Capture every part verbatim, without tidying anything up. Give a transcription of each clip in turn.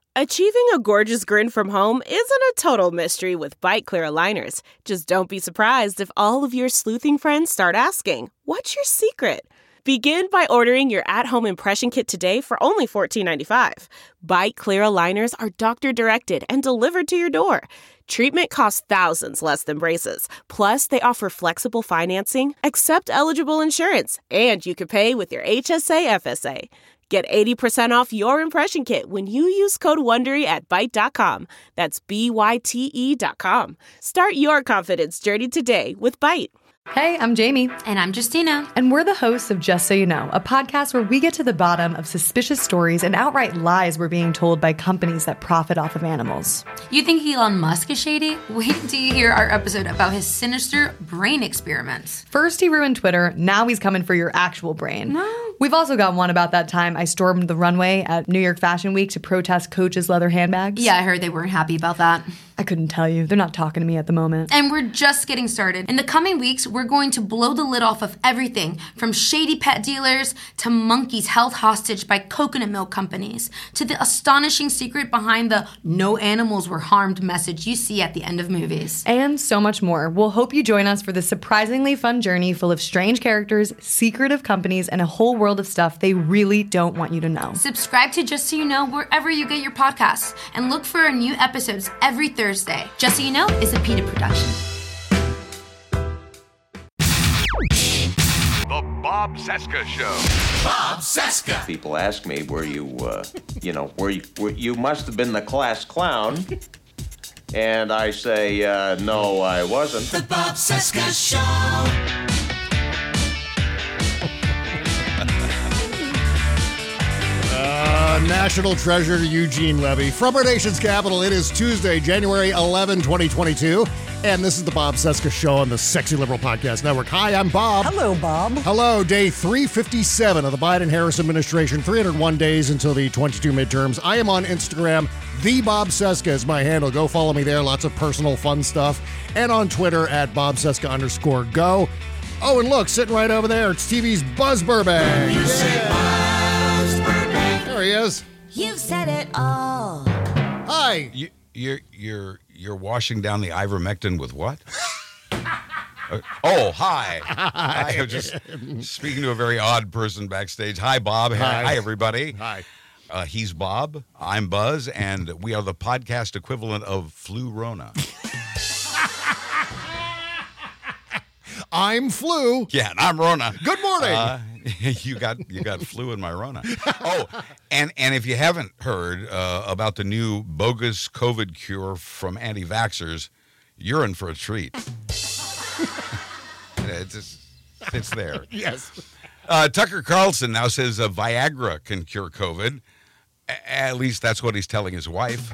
Achieving a gorgeous grin from home isn't a total mystery with Byte Clear aligners. Just don't be surprised if all of your sleuthing friends start asking, "What's your secret?" Begin by ordering your at-home impression kit today for only fourteen ninety-five. Byte Clear aligners are doctor-directed and delivered to your door. Treatment costs thousands less than braces. Plus, they offer flexible financing, accept eligible insurance, and you can pay with your H S A F S A. Get eighty percent off your impression kit when you use code WONDERY at byte dot com. That's B Y T E dot com. Start your confidence journey today with Byte. Hey, I'm Jamie. And I'm Justina. And we're the hosts of Just So You Know, a podcast where we get to the bottom of suspicious stories and outright lies we're being told by companies that profit off of animals. You think Elon Musk is shady? Wait until you hear our episode about his sinister brain experiments. First he ruined Twitter, now he's coming for your actual brain. No. We've also got one about that time I stormed the runway at New York Fashion Week to protest Coach's leather handbags. Yeah, I heard they weren't happy about that. I couldn't tell you. They're not talking to me at the moment. And we're just getting started. In the coming weeks, we're going to blow the lid off of everything from shady pet dealers to monkeys held hostage by coconut milk companies to the astonishing secret behind the "no animals were harmed" message you see at the end of movies. And so much more. We'll hope you join us for this surprisingly fun journey full of strange characters, secretive companies, and a whole world of stuff they really don't want you to know. Subscribe to Just So You Know wherever you get your podcasts and look for our new episodes every Thursday. Just So You Know is a PETA production. The Bob Cesca Show. Bob Cesca. People ask me, were you, uh, you know, were you, were, you must have been the class clown. And I say, uh, no, I wasn't. The Bob Cesca Show. Uh, National Treasure Eugene Levy. From our nation's capital, it is Tuesday, January eleventh, twenty twenty-two. And this is the Bob Cesca Show on the Sexy Liberal Podcast Network. Hi, I'm Bob. Hello, Bob. Hello. Day three fifty-seven of the Biden-Harris administration. three hundred one days until the twenty-two midterms. I am on Instagram. The Bob Cesca is my handle. Go follow me there. Lots of personal fun stuff. And on Twitter at Bob Cesca underscore go. Oh, and look, sitting right over there, it's T V's Buzz Burbank. You say Buzz Burbank. There he is. You've said it all. Hi. You, you're you're you're washing down the ivermectin with what? uh, oh, hi. Hi. I'm just speaking to a very odd person backstage. Hi, Bob. Hi, hi everybody. Hi. Uh, he's Bob. I'm Buzz, and we are the podcast equivalent of Flu Rona. I'm Flu. Yeah, and I'm Rona. Good morning. Uh, you got you got flu in my Rona. Oh, and and if you haven't heard uh, about the new bogus COVID cure from anti-vaxxers, you're in for a treat. it's just, it's there. Yes. Uh, Tucker Carlson now says uh, Viagra can cure COVID. A- at least that's what he's telling his wife.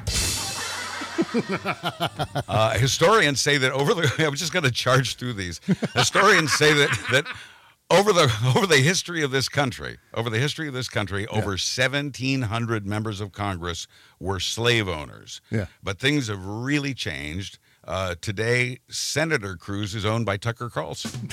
uh, historians say that over the. I'm just going to charge through these. Historians say that that over the over the history of this country, over the history of this country, yeah. over seventeen hundred members of Congress were slave owners. Yeah. But things have really changed. Uh, today, Senator Cruz is owned by Tucker Carlson.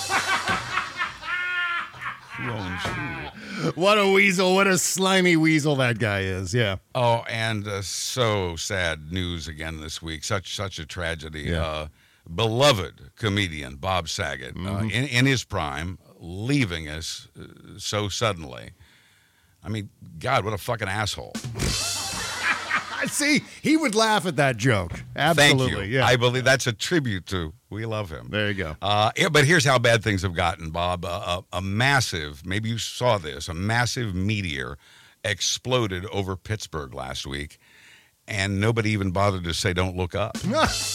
Who owns who? What a weasel. What a slimy weasel that guy is. Yeah. Oh, and uh, so sad news again this week. Such such a tragedy. Yeah. Uh, beloved comedian Bob Saget, mm-hmm. uh, in, in his prime, leaving us uh, so suddenly. I mean, God, what a fucking asshole. See, he would laugh at that joke. Absolutely. Thank you. Yeah. I believe that's a tribute to We Love Him. There you go. Uh, yeah, but here's how bad things have gotten, Bob. Uh, a, a massive, maybe you saw this, a massive meteor exploded over Pittsburgh last week, and nobody even bothered to say, don't look up.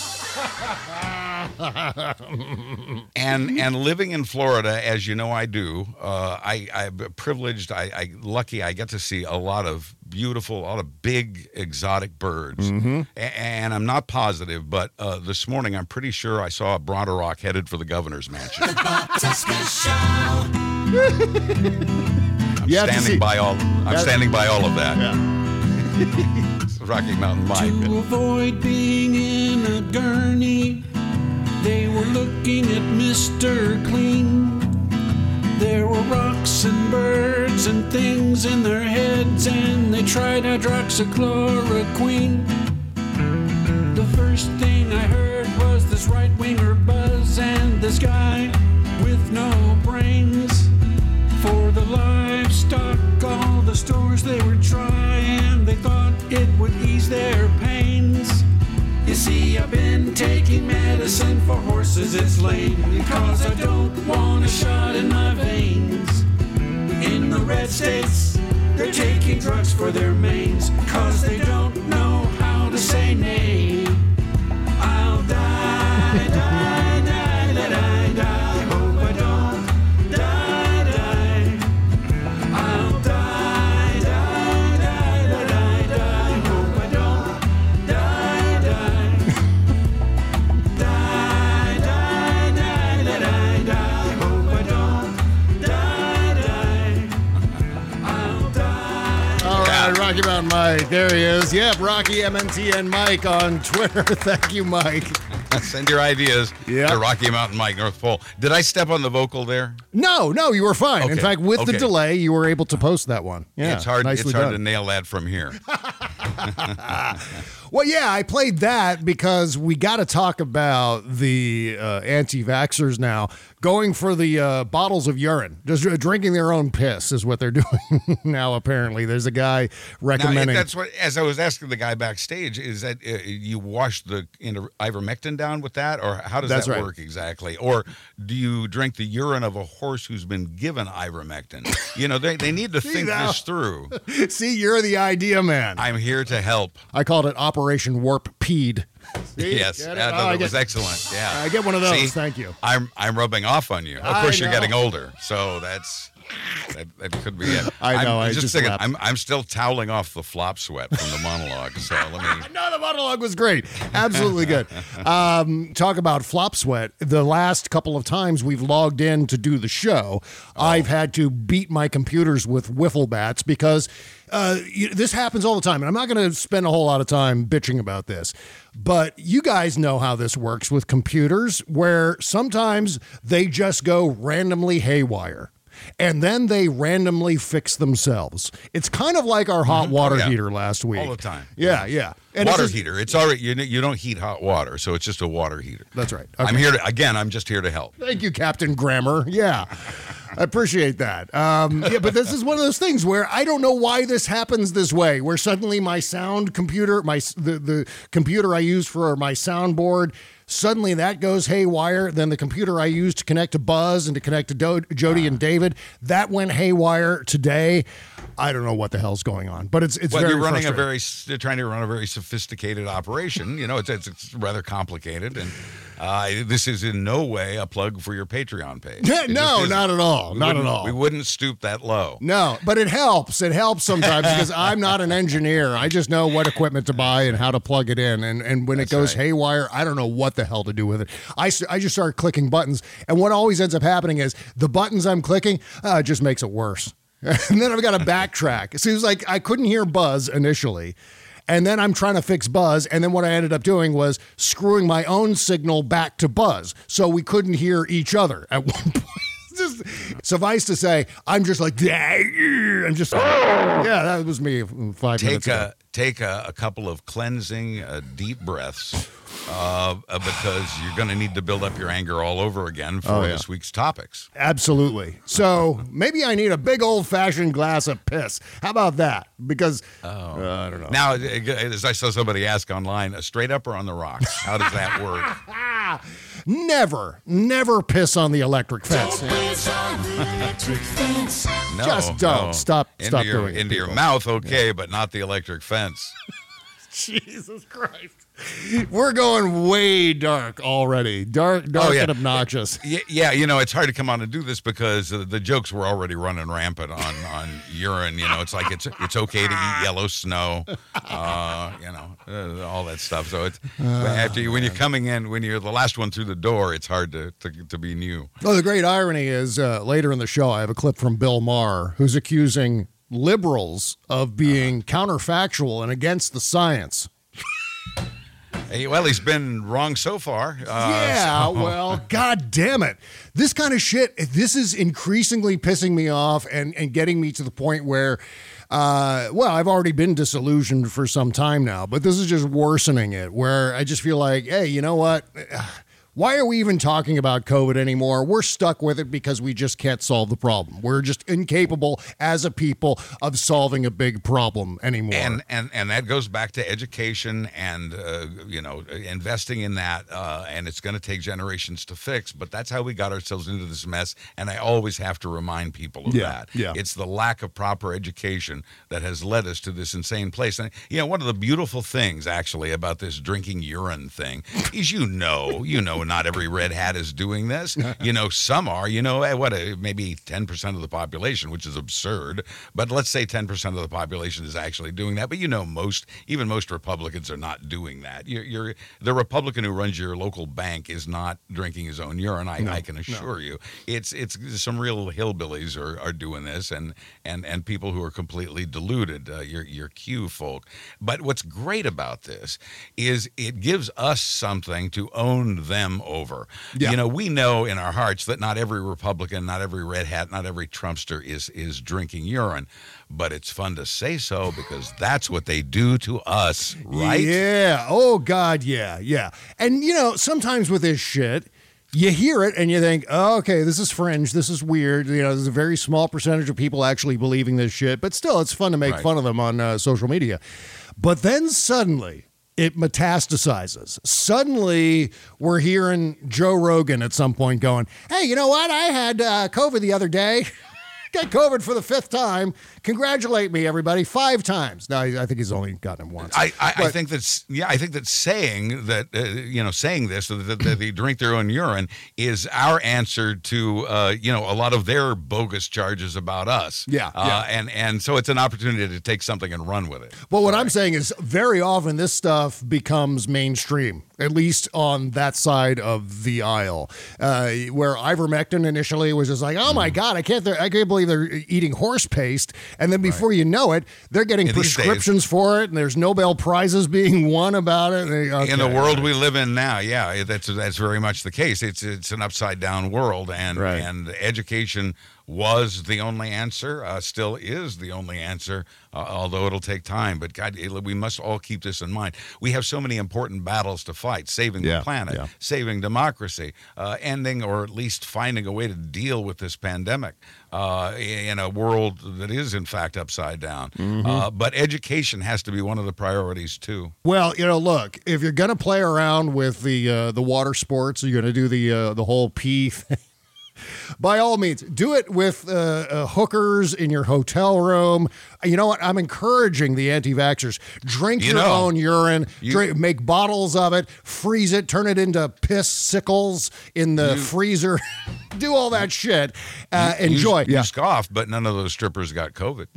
and and living in Florida, as you know I do, uh, I, I'm privileged, I, I lucky I get to see a lot of beautiful, a lot of big exotic birds. Mm-hmm. A- and I'm not positive, but uh, this morning I'm pretty sure I saw a Bronteroc headed for the governor's mansion. I'm You have to standing see- by all. I'm That- standing by all of that. Yeah. It's Rocky Mountain Mine. To avoid being in a gurney, they were looking at Mister Clean. There were rocks and birds and things in their heads, and they tried hydroxychloroquine. The first thing I heard was this right-winger buzz and this guy with no brains. For the livestock, all the stores they were trying, they thought it would ease their pains. You see, I've been taking medicine for horses, it's lame, because I don't want a shot in my veins. In the red states, they're taking drugs for their manes, cause they don't know how to say nay. I'll die, die, die, die, die, die, hope I don't die, die. I'll die, die, die, die, die, die, hope I don't die, die. Die, die, die, die, die, die, hope I don't die, die. I'll die. All right, Rocky Mountain Mike. There he is. Yep, Rocky M N T N Mike on Twitter. Thank you, Mike. Send your ideas Yep. to Rocky Mountain Mike, North Pole. Did I step on the vocal there? No, no, you were fine. In Okay, fact, with the okay. delay, you were able to post that one. Yeah, it's hard. nicely It's hard done. to nail that from here. Well, yeah, I played that because we got to talk about the uh, anti-vaxxers now going for the uh, bottles of urine, just uh, drinking their own piss is what they're doing now. Apparently, there's a guy Now, recommending. that's what. As I was asking the guy backstage, is that uh, you wash the inter- ivermectin down with that, or how does That's that right. work exactly? Or do you drink the urine of a horse who's been given ivermectin? You know, they they need to think now. this through. See, you're the idea man. I'm here to help. I called it Operation Warp Peed. See? Yes, Get it? yeah, Oh, no, I that get- was excellent. Yeah, I get one of those. See? Thank you. I'm I'm rubbing off on you. Of I course, you're know. getting older, so that's that, that could be it. I know, I'm I just, just thinking. laughed. I'm I'm still toweling off the flop sweat from the monologue. So let me. No, the monologue was great. Absolutely good. Um, talk about flop sweat. The last couple of times we've logged in to do the show, Oh. I've had to beat my computers with wiffle bats because uh, you, this happens all the time. And I'm not going to spend a whole lot of time bitching about this. But you guys know how this works with computers, where sometimes they just go randomly haywire. And then they randomly fix themselves. It's kind of like our hot water Oh, yeah. heater last week. All the time. Yeah, yeah. And it's water just- heater. It's already you. You don't heat hot water, so it's just a water heater. That's right. I'm Okay. here to again. I'm just here to help. Thank you, Captain Grammar. Yeah, I appreciate that. Um, yeah, but this is one of those things where I don't know why this happens this way, where suddenly my sound computer, my the, the computer I use for my soundboard, suddenly that goes haywire. Then the computer I use to connect to Buzz and to connect to Do- Jody and David, that went haywire today. I don't know what the hell's going on, but it's it's Well, very you're running a frustrating. very. s- You're trying to run a very sophisticated operation. You know, it's it's, it's rather complicated, and uh, this is in no way a plug for your Patreon page. Yeah, It no, just isn't. not at all. We Not at wouldn't- all. We wouldn't stoop that low. No, but it helps. It helps sometimes because I'm not an engineer. I just know what equipment to buy and how to plug it in. And and when That's it goes right. haywire, I don't know what the hell to do with it. I, s- I just start clicking buttons. And what always ends up happening is the buttons I'm clicking uh, just makes it worse. And then I've got to backtrack. It seems like I couldn't hear Buzz initially. And then I'm trying to fix Buzz. And then what I ended up doing was screwing my own signal back to Buzz. So we couldn't hear each other at one point. Just suffice to say, I'm just like, I'm just, yeah, that was me five minutes Take ago. a take a, a couple of cleansing uh, deep breaths, uh, uh, because you're going to need to build up your anger all over again for Oh, yeah. this week's topics. Absolutely. So maybe I need a big old fashioned glass of piss. How about that? Because uh, I don't know. Now, uh, as I saw somebody ask online, a straight up or on the rocks? How does that work? Never, never piss on the electric fence. Piss on the electric fence. No, Just don't. no. Stop- Into stop your, doing it, into your people. mouth, okay, but not the electric fence. Jesus Christ. We're going way dark already. Dark, dark Oh, yeah. and obnoxious. Y- Yeah, you know, it's hard to come on and do this because uh, the jokes were already running rampant on, on urine. You know, it's like it's it's okay to eat yellow snow, uh, you know, uh, all that stuff. So it's after you, when you're coming in, when you're the last one through the door, it's hard to to, to be new. Well, the great irony is uh, later in the show, I have a clip from Bill Maher who's accusing liberals of being counterfactual and against the science. Hey, well, he's been wrong so far. Uh, yeah, so- well, god damn it. This kind of shit, this is increasingly pissing me off and, and getting me to the point where, uh, well, I've already been disillusioned for some time now, but this is just worsening it, where I just feel like, hey, you know what? Why are we even talking about COVID anymore? We're stuck with it because we just can't solve the problem. We're just incapable as a people of solving a big problem anymore. And and and that goes back to education and uh, you know, investing in that. Uh, and it's going to take generations to fix. But that's how we got ourselves into this mess. And I always have to remind people of Yeah, that. yeah. It's the lack of proper education that has led us to this insane place. And you know, one of the beautiful things actually about this drinking urine thing is, you know, you know. Not every red hat is doing this. You know, some are, you know, eh, what, uh, maybe ten percent of the population, which is absurd. But let's say ten percent of the population is actually doing that. But, you know, most, even most Republicans are not doing that. You're, you're the Republican who runs your local bank is not drinking his own urine. I, No, I can assure no. you. It's it's some real hillbillies are, are doing this, and, and, and people who are completely deluded, uh, your, your Q folk. But what's great about this is it gives us something to own them over. Yeah. You know, we know in our hearts that not every Republican, not every red hat, not every Trumpster is is drinking urine, but it's fun to say so because that's what they do to us, right? Yeah. Oh, God, yeah, yeah. And, you know, sometimes with this shit, you hear it and you think, oh, okay, this is fringe. This is weird. You know, there's a very small percentage of people actually believing this shit, but still, it's fun to make Right. fun of them on uh, social media. But then suddenly, it metastasizes. Suddenly, we're hearing Joe Rogan at some point going, hey, you know what? I had uh, COVID the other day. Got COVID for the fifth time. Congratulate me, everybody. Five times. No, I think he's only gotten him once. I, I, I But- think that's yeah. I think that saying that uh, you know saying this that, that, that they drink their own urine is our answer to uh, you know a lot of their bogus charges about us. Yeah, uh, yeah. and and so it's an opportunity to take something and run with it. But what I'm saying is very often this stuff becomes mainstream, at least on that side of the aisle, uh, where ivermectin initially was just like, oh my God, I can't, I can't believe they're eating horse paste. And then before you know it, they're getting In these prescriptions for it, and there's Nobel Prizes being won about it. They- okay. In the world we live in now, yeah, that's that's very much the case. It's it's an upside down world, and Right. and education was the only answer, uh, still is the only answer, uh, although it'll take time. But God, it- we must all keep this in mind. We have so many important battles to fight: saving Yeah, the planet, yeah. saving democracy, uh, ending or at least finding a way to deal with this pandemic uh, in a world that is in fact upside down. Mm-hmm. Uh, but education has to be one of the priorities too. Well, you know, look, if you're gonna play around with the uh, the water sports, you're gonna do the uh, the whole pee thing. By all means, do it with uh, uh, hookers in your hotel room. You know what? I'm encouraging the anti-vaxxers. Drink You your know, own urine. you- drink, make bottles of it. Freeze it. Turn it into piss sickles in the You- freezer. Do all that shit. Uh, You- enjoy. You, you scoff, but none of those strippers got COVID.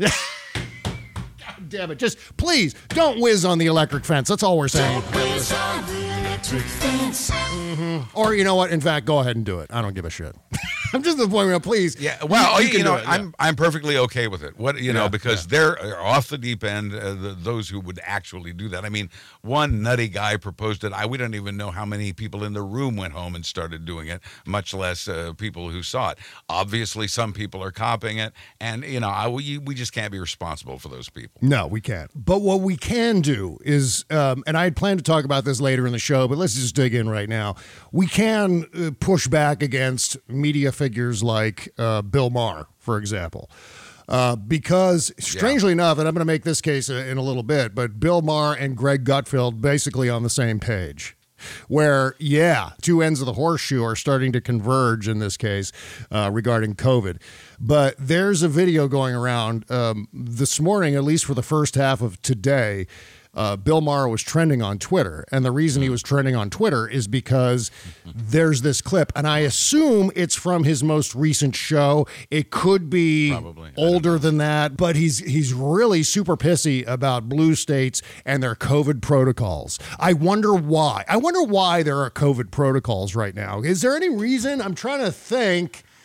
Damn it. Just please don't whiz on the electric fence. That's all we're saying. Whiz on the electric fence. Or you know what? In fact, go ahead and do it. I don't give a shit. I'm just at the point where, please. Yeah, well, you, can know, do it, yeah. I'm I'm perfectly okay with it. What you know, Yeah, because they're off the deep end. Uh, the, those who would actually do that. I mean, one nutty guy proposed it. I we don't even know how many people in the room went home and started doing it, much less uh, people who saw it. Obviously, some people are copying it, and you know, I, we we just can't be responsible for those people. No, we can't. But what we can do is, um, and I had planned to talk about this later in the show, but let's just dig in right now. We can uh, push back against media figures like uh, Bill Maher, for example. Uh, because strangely enough, and I'm going to make this case in a little bit, but Bill Maher and Greg Gutfeld basically on the same page. Where, yeah, two ends of the horseshoe are starting to converge in this case uh, regarding COVID. But there's a video going around um, this morning, at least for the first half of today. Uh, Bill Maher was trending on Twitter. And the reason he was trending on Twitter is because there's this clip. And I assume it's from his most recent show. It could be Probably. older than that, but he's he's really super pissy about blue states and their COVID protocols. I wonder why. I wonder why there are COVID protocols right now. Is there any reason? I'm trying to think.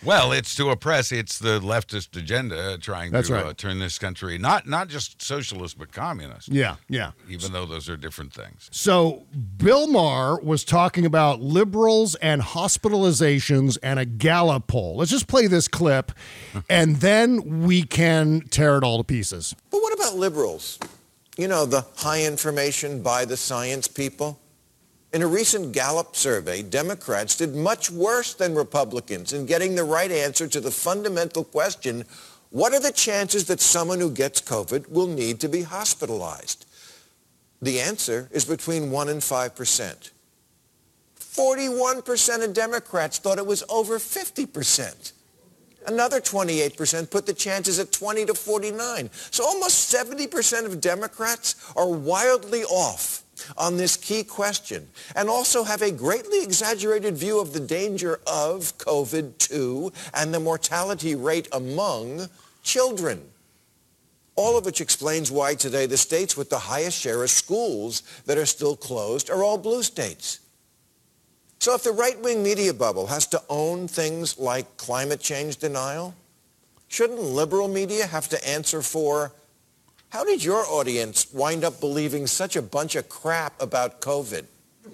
Well, it's to oppress. It's the leftist agenda trying That's to right. uh, turn this country not not just socialist but communist. Yeah, yeah. Even though those are different things. So Bill Maher was talking about liberals and hospitalizations and a Gallup poll. Let's just play this clip, and then we can tear it all to pieces. But what about liberals? You know, the high information by the science people? In a recent Gallup survey, Democrats did much worse than Republicans in getting the right answer to the fundamental question, what are the chances that someone who gets COVID will need to be hospitalized? The answer is between one and five percent. forty-one percent of Democrats thought it was over fifty percent. Another twenty-eight percent put the chances at twenty to forty-nine. So almost seventy percent of Democrats are wildly off on this key question and also have a greatly exaggerated view of the danger of COVID two and the mortality rate among children. All of which explains why today the states with the highest share of schools that are still closed are all blue states. So if the right-wing media bubble has to own things like climate change denial, shouldn't liberal media have to answer for, how did your audience wind up believing such a bunch of crap about COVID?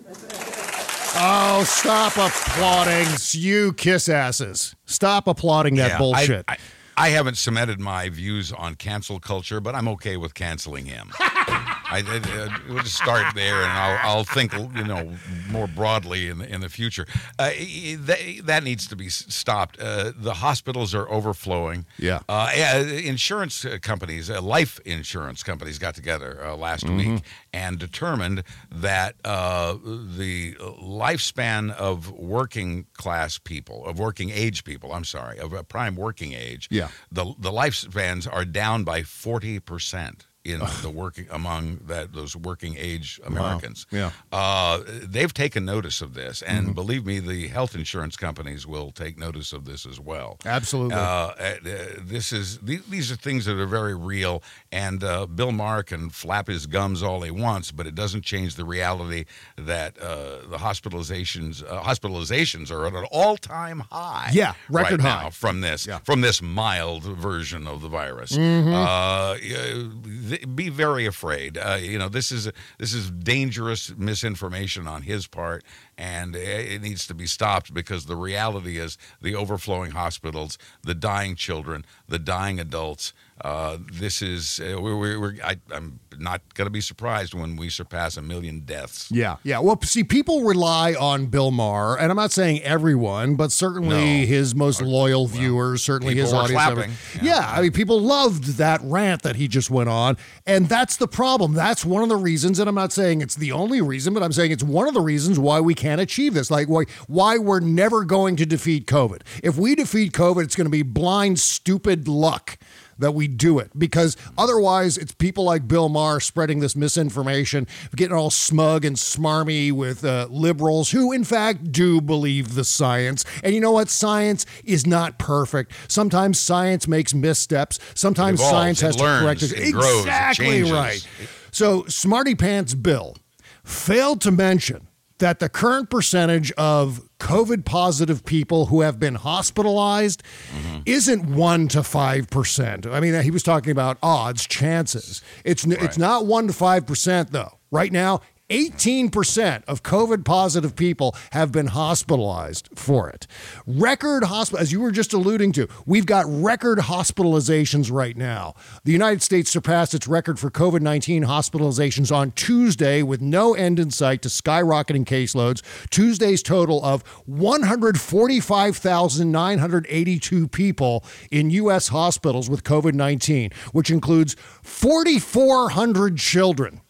Oh, stop applauding, you kiss asses. Stop applauding that Yeah, bullshit. I, I, I haven't cemented my views on cancel culture, but I'm okay with canceling him. I, I, we'll just start there, and I'll, I'll think, you know, more broadly in the, in the future. Uh, that, that needs to be stopped. Uh, the hospitals are overflowing. Yeah. Uh, yeah, insurance companies, uh, life insurance companies, got together uh, last Mm-hmm. week and determined that uh, the lifespan of working class people, of working age people, I'm sorry, of a prime working age, Yeah. the the lifespans are down by forty percent. In the working among that those working age Americans, Wow. Yeah. uh, they've taken notice of this, and Mm-hmm. believe me, the health insurance companies will take notice of this as well. Absolutely. Uh, uh, this is th- these are things that are very real, and uh, Bill Maher can flap his gums all he wants, but it doesn't change the reality that uh, the hospitalizations uh, hospitalizations are at an all-time high. Yeah, record right high. now from this Yeah. from this mild version of the virus. Mhm. Uh, th- be very afraid. Uh, you know, this is this is dangerous misinformation on his part, and it needs to be stopped because the reality is the overflowing hospitals, the dying children, the dying adults. Uh, this is uh, we're, we're, we're I, I'm not going to be surprised when we surpass a million deaths. Yeah, yeah. Well, see, people rely on Bill Maher, and I'm not saying everyone, but certainly No. his most loyal viewers, certainly his people were audience. clapping. Yeah. Yeah. I mean, people loved that rant that he just went on, and that's the problem. That's one of the reasons, and I'm not saying it's the only reason, but I'm saying it's one of the reasons why we can't achieve this. Like, why, why we're never going to defeat COVID. If we defeat COVID, it's going to be blind, stupid luck that we do it, because otherwise it's people like Bill Maher spreading this misinformation, getting all smug and smarmy with uh, liberals who in fact do believe the science. And you know what? Science is not perfect. Sometimes science makes missteps. Sometimes It evolves, science has it to learns, correct it. it grows, it Exactly changes. right. So Smarty Pants Bill failed to mention that the current percentage of COVID positive people who have been hospitalized Mm-hmm. isn't one to five percent. I mean, he was talking about odds, chances. It's n it's Right. not one to five percent though. Right now, eighteen percent of COVID positive people have been hospitalized for it. Record hospital, as you were just alluding to, we've got record hospitalizations right now. The United States surpassed its record for COVID nineteen hospitalizations on Tuesday with no end in sight to skyrocketing caseloads. Tuesday's total of one hundred forty-five thousand nine hundred eighty-two people in U S hospitals with COVID nineteen, which includes four thousand four hundred children.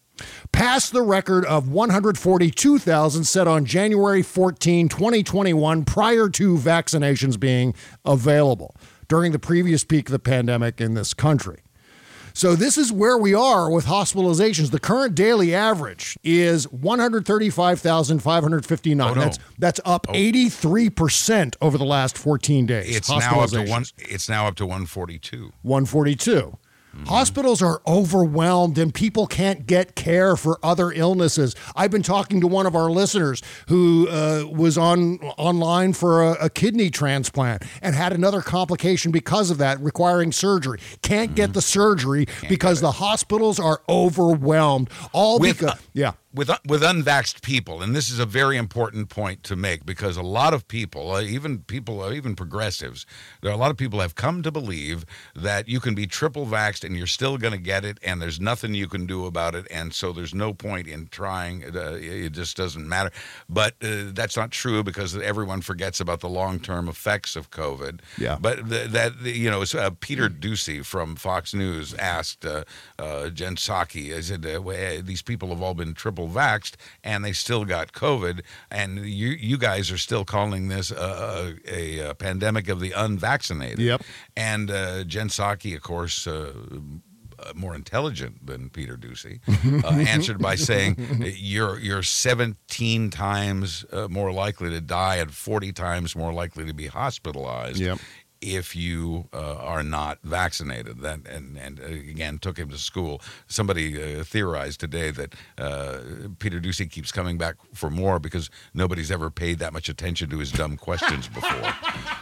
Passed the record of one hundred forty-two thousand set on January fourteenth, twenty twenty-one, prior to vaccinations being available during the previous peak of the pandemic in this country. So this is where we are with hospitalizations. The current daily average is one hundred thirty-five thousand five hundred fifty-nine. Oh, no. That's that's up eighty-three percent over the last fourteen days. It's now up to Hospitalizations. one. It's now up to one forty-two. one forty-two. Mm-hmm. Hospitals are overwhelmed and people can't get care for other illnesses. I've been talking to one of our listeners who uh, was on online for a, a kidney transplant and had another complication because of that, requiring surgery. Can't mm-hmm. get the surgery can't because the hospitals are overwhelmed. All with, because, uh, yeah. With, with unvaxxed people, and this is a very important point to make because a lot of people, uh, even people, uh, even progressives, there are a lot of people have come to believe that you can be triple vaxxed and you're still going to get it, and there's nothing you can do about it, and so there's no point in trying. Uh, it just doesn't matter. But uh, that's not true because everyone forgets about the long-term effects of COVID. Yeah. But th- that you know, uh, Peter Ducey from Fox News asked uh, uh, Jen Psaki, I said, uh, well, these people have all been triple vaxxed and they still got COVID, and you you guys are still calling this a, a, a pandemic of the unvaccinated. Yep. And uh, Jen Psaki, of course, uh, more intelligent than Peter Ducey, uh, answered by saying you're you're seventeen times uh, more likely to die and forty times more likely to be hospitalized. Yep. If you uh, are not vaccinated. That and, and uh, again, took him to school. Somebody uh, theorized today that uh, Peter Ducey keeps coming back for more because nobody's ever paid that much attention to his dumb questions before.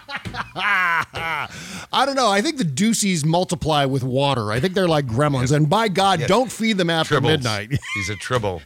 I don't know. I think the Duceys multiply with water. I think they're like gremlins. Yes. And by God, yes. don't feed them after Tribbles. midnight. He's a tribble.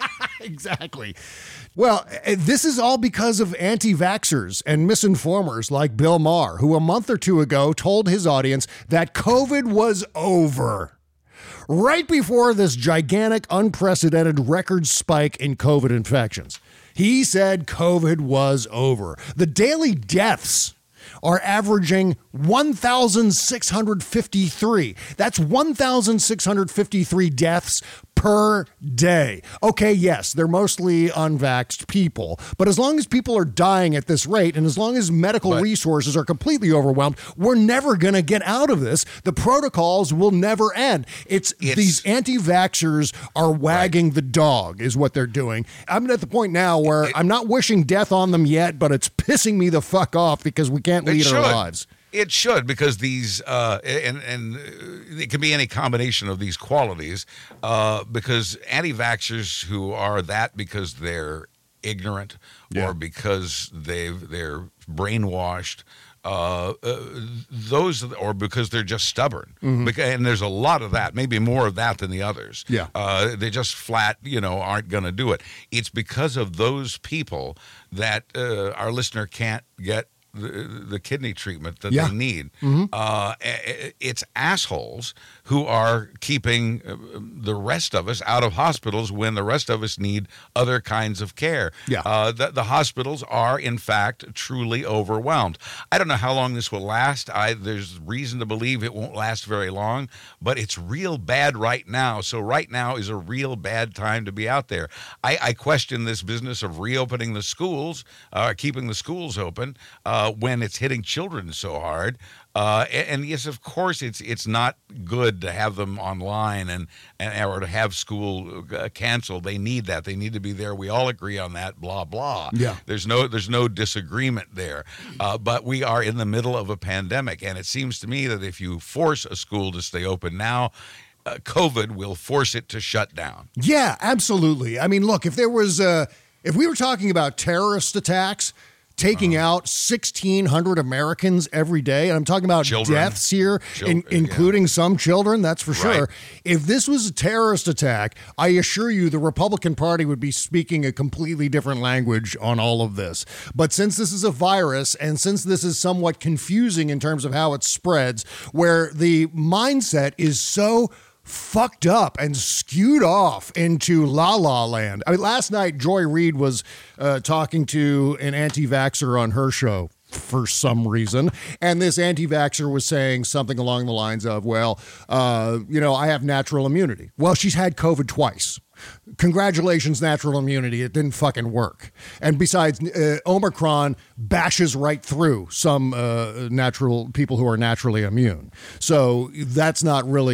Exactly. Well, this is all because of anti-vaxxers and misinformers like Bill Maher, who a month or two ago told his audience that COVID was over. Right before this gigantic, unprecedented record spike in COVID infections. He said COVID was over. The daily deaths are averaging one thousand six hundred fifty-three. That's one thousand six hundred fifty-three deaths per day. Okay, yes, they're mostly unvaxxed people, but as long as people are dying at this rate and as long as medical but, resources are completely overwhelmed, we're never going to get out of this. The protocols will never end. It's, it's these anti-vaxxers are wagging right. the dog is what they're doing. I'm at the point now where it, I'm not wishing death on them yet, but it's pissing me the fuck off because we can't lead our lives. It should, because these, uh, and, and it can be any combination of these qualities, uh, because anti-vaxxers who are that because they're ignorant yeah. or because they've, they're brainwashed, uh, uh, those, or because they're just stubborn. Mm-hmm. Because, and there's a lot of that, maybe more of that than the others. Yeah. Uh, they just flat, you know, aren't going to do it. It's because of those people that uh, our listener can't get The, the kidney treatment that yeah. they need. Mm-hmm. Uh, it's assholes who are keeping the rest of us out of hospitals when the rest of us need other kinds of care. Yeah. Uh, the, the hospitals are, in fact, truly overwhelmed. I don't know how long this will last. I, there's reason to believe it won't last very long, but it's real bad right now. So right now is a real bad time to be out there. I, I question this business of reopening the schools, uh, keeping the schools open, uh, when it's hitting children so hard. Uh, and, and yes, of course, it's it's not good to have them online and, and or to have school uh, canceled. They need that. They need to be there. We all agree on that. Blah blah. Yeah. There's no there's no disagreement there. Uh, but we are in the middle of a pandemic, and it seems to me that if you force a school to stay open now, uh, COVID will force it to shut down. Yeah, absolutely. I mean, look, if there was uh, if we were talking about terrorist attacks taking uh, out sixteen hundred Americans every day, and I'm talking about children, deaths here, children, in, including yeah. some children, that's for right. sure. If this was a terrorist attack, I assure you the Republican Party would be speaking a completely different language on all of this. But since this is a virus, and since this is somewhat confusing in terms of how it spreads, where the mindset is so fucked up and skewed off into La La Land. I mean, last night, Joy Reid was uh, talking to an anti-vaxxer on her show for some reason, and this anti-vaxxer was saying something along the lines of, well, uh, you know, I have natural immunity. Well, she's had COVID twice. Congratulations, natural immunity. It didn't fucking work. And besides, uh, Omicron bashes right through some uh, natural people who are naturally immune. So that's not really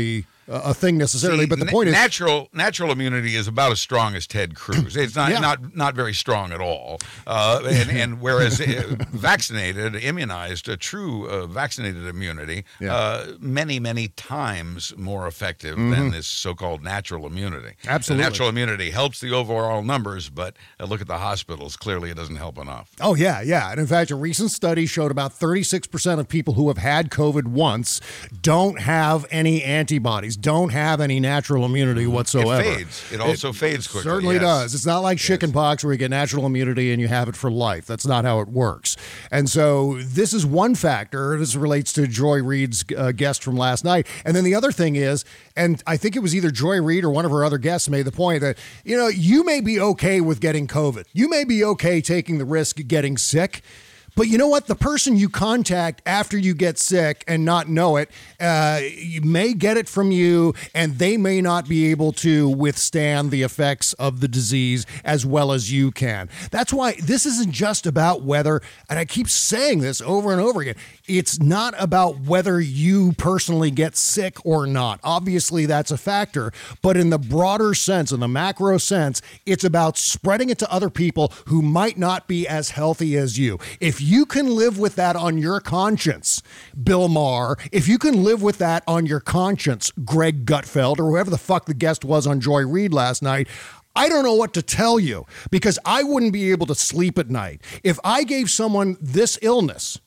a thing necessarily. See, but the na- point is, natural natural immunity is about as strong as Ted Cruz. It's not Yeah. not not very strong at all. Uh, and, and whereas uh, vaccinated, immunized, a true uh, vaccinated immunity, Yeah. uh, many many times more effective Mhm. than this so-called natural immunity. Absolutely. The natural immunity helps the overall numbers, but uh, look at the hospitals. Clearly, it doesn't help enough. Oh, yeah, yeah. And in fact, a recent study showed about thirty-six percent of people who have had COVID once don't have any antibodies, don't have any natural immunity whatsoever. It fades. It also fades quickly. Certainly yes. does. It's not like chickenpox where you get natural immunity and you have it for life. That's not how it works. And so this is one factor. This relates to Joy Reid's uh, guest from last night. And then the other thing is, and I think it was either Joy Reid or one of her other guests made the point that, you know, you may be okay with getting COVID. You may be okay taking the risk of getting sick. But you know what? The person you contact after you get sick and not know it, uh, you may get it from you, and they may not be able to withstand the effects of the disease as well as you can. That's why this isn't just about whether, and I keep saying this over and over again, it's not about whether you personally get sick or not. Obviously, that's a factor. But in the broader sense, in the macro sense, it's about spreading it to other people who might not be as healthy as you. If you can live with that on your conscience, Bill Maher, if you can live with that on your conscience, Greg Gutfeld, or whoever the fuck the guest was on Joy Reid last night, I don't know what to tell you, because I wouldn't be able to sleep at night. If I gave someone this illness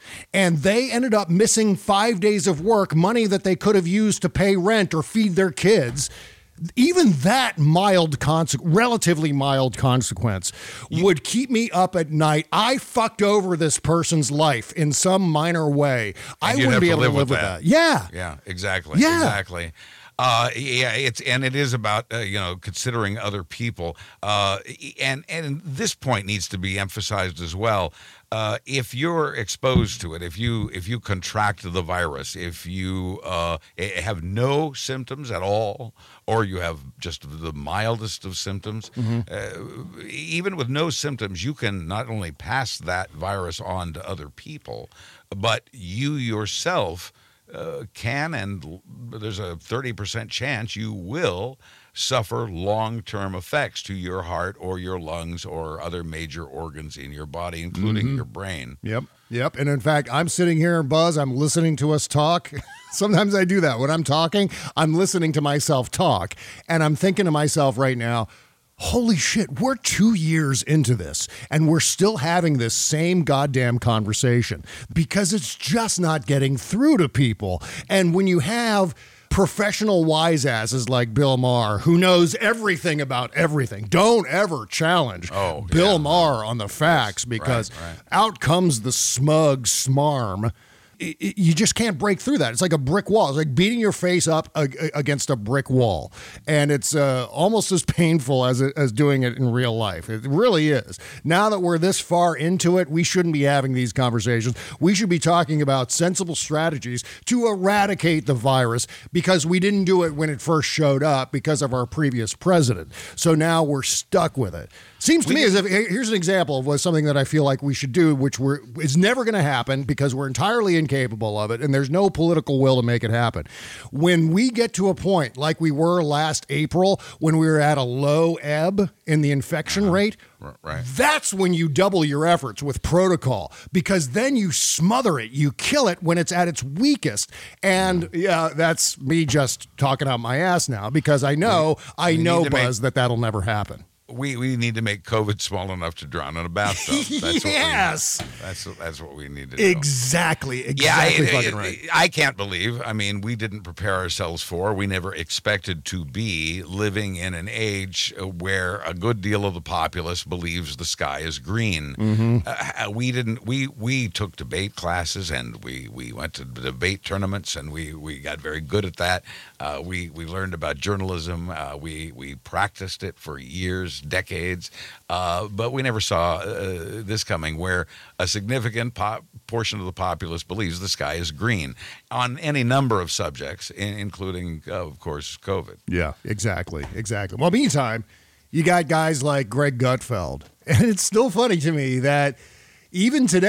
and they ended up missing five days of work, money that they could have used to pay rent or feed their kids, even that mild, conse- relatively mild consequence would keep me up at night. I fucked over this person's life in some minor way. I And you'd wouldn't have be to able live to live with with that. that. Yeah. Yeah, exactly. Yeah. Exactly. Uh, yeah, it's and it is about uh, you know considering other people, uh, and and this point needs to be emphasized as well. Uh, if you're exposed to it, if you if you contract the virus, if you uh, have no symptoms at all, or you have just the mildest of symptoms, Mm-hmm. uh, even with no symptoms, you can not only pass that virus on to other people, but you yourself uh, can, and l- there's a thirty percent chance you will suffer long-term effects to your heart or your lungs or other major organs in your body, including Mhm. your brain. Yep. Yep. And in fact, I'm sitting here and Buzz, I'm listening to us talk. Sometimes I do that. When I'm talking, I'm listening to myself talk. And I'm thinking to myself right now, holy shit, we're two years into this and we're still having this same goddamn conversation because it's just not getting through to people. And when you have professional wise asses like Bill Maher, who knows everything about everything, don't ever challenge Oh, Bill yeah. Maher on the facts, because right, right. out comes the smug smarm. I- I- You just can't break through that. It's like a brick wall. It's like beating your face up ag- against a brick wall. And it's uh, almost as painful as it, as doing it in real life. It really is. Now that we're this far into it, we shouldn't be having these conversations. We should be talking about sensible strategies to eradicate the virus, because we didn't do it when it first showed up because of our previous president. So now we're stuck with it. Seems to We me did- as if, here's an example of what something that I feel like we should do, which we're is never going to happen because we're entirely incapable of it, and there's no political will to make it happen. When we get to a point like we were last April, when we were at a low ebb in the infection rate, R- Right. that's when you double your efforts with protocol, because then you smother it, you kill it when it's at its weakest. And yeah, that's me just talking out my ass now, because I know, I we need know, to make- Buzz, that that'll never happen. We we need to make COVID small enough to drown in a bathtub. That's Yes. What we, that's that's what we need to do. Exactly. Yeah, Exactly. I, fucking I- right. I can't believe. I mean, we didn't prepare ourselves for. We never expected to be living in an age where a good deal of the populace believes the sky is green. Mm-hmm. Uh, we didn't. We we took debate classes and we we went to debate tournaments and we we got very good at that. Uh, we we learned about journalism. Uh, we we practiced it for years, decades, uh, but we never saw uh, this coming, where a significant po- portion of the populace believes the sky is green on any number of subjects, in, including, uh, of course, COVID. Yeah, exactly. Exactly. Well, meantime, you got guys like Greg Gutfeld. And it's still funny to me that even today,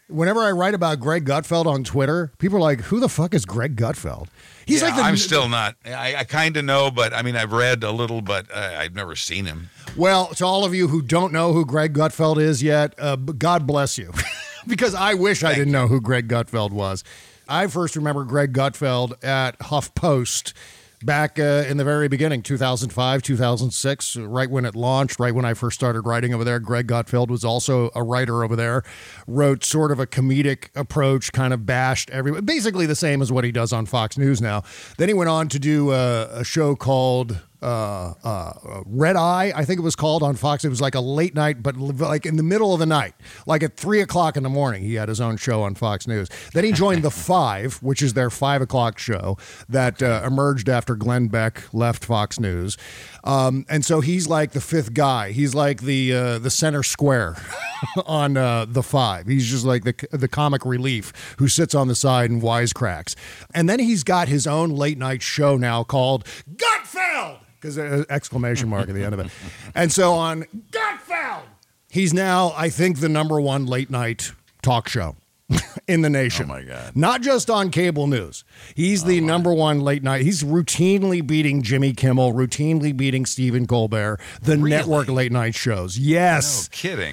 Whenever I write about Greg Gutfeld on Twitter, people are like, who the fuck is Greg Gutfeld? He's yeah, like the, I'm still not. I, I kind of know, but I mean, I've read a little, but uh, I've never seen him. Well, to all of you who don't know who Greg Gutfeld is yet, uh, God bless you. Because I wish Thank I didn't you. know who Greg Gutfeld was. I first remember Greg Gutfeld at HuffPost back uh, in the very beginning, two thousand five, two thousand six, right when it launched, right when I first started writing over there. Greg Gutfeld was also a writer over there, wrote sort of a comedic approach, kind of bashed everyone, basically the same as what he does on Fox News now. Then he went on to do a, a show called uh, uh, Red Eye, I think it was called, on Fox. It was like a late night, but like in the middle of the night, like at three o'clock in the morning, he had his own show on Fox News. Then he joined The Five, which is their five o'clock show that uh, emerged after Glenn Beck left Fox News. Um, and so he's like the fifth guy. He's like the uh, the center square on uh, The Five. He's just like the the comic relief who sits on the side and wisecracks. And then he's got his own late night show now called Gutfeld, because an exclamation mark at the end of it. And so on Gutfeld, he's now, I think, the number one late night talk show in the nation. Oh, my God. Not just on cable news. He's the oh, number one late night. He's routinely beating Jimmy Kimmel, routinely beating Stephen Colbert, the really? network late night shows. Yes. No kidding.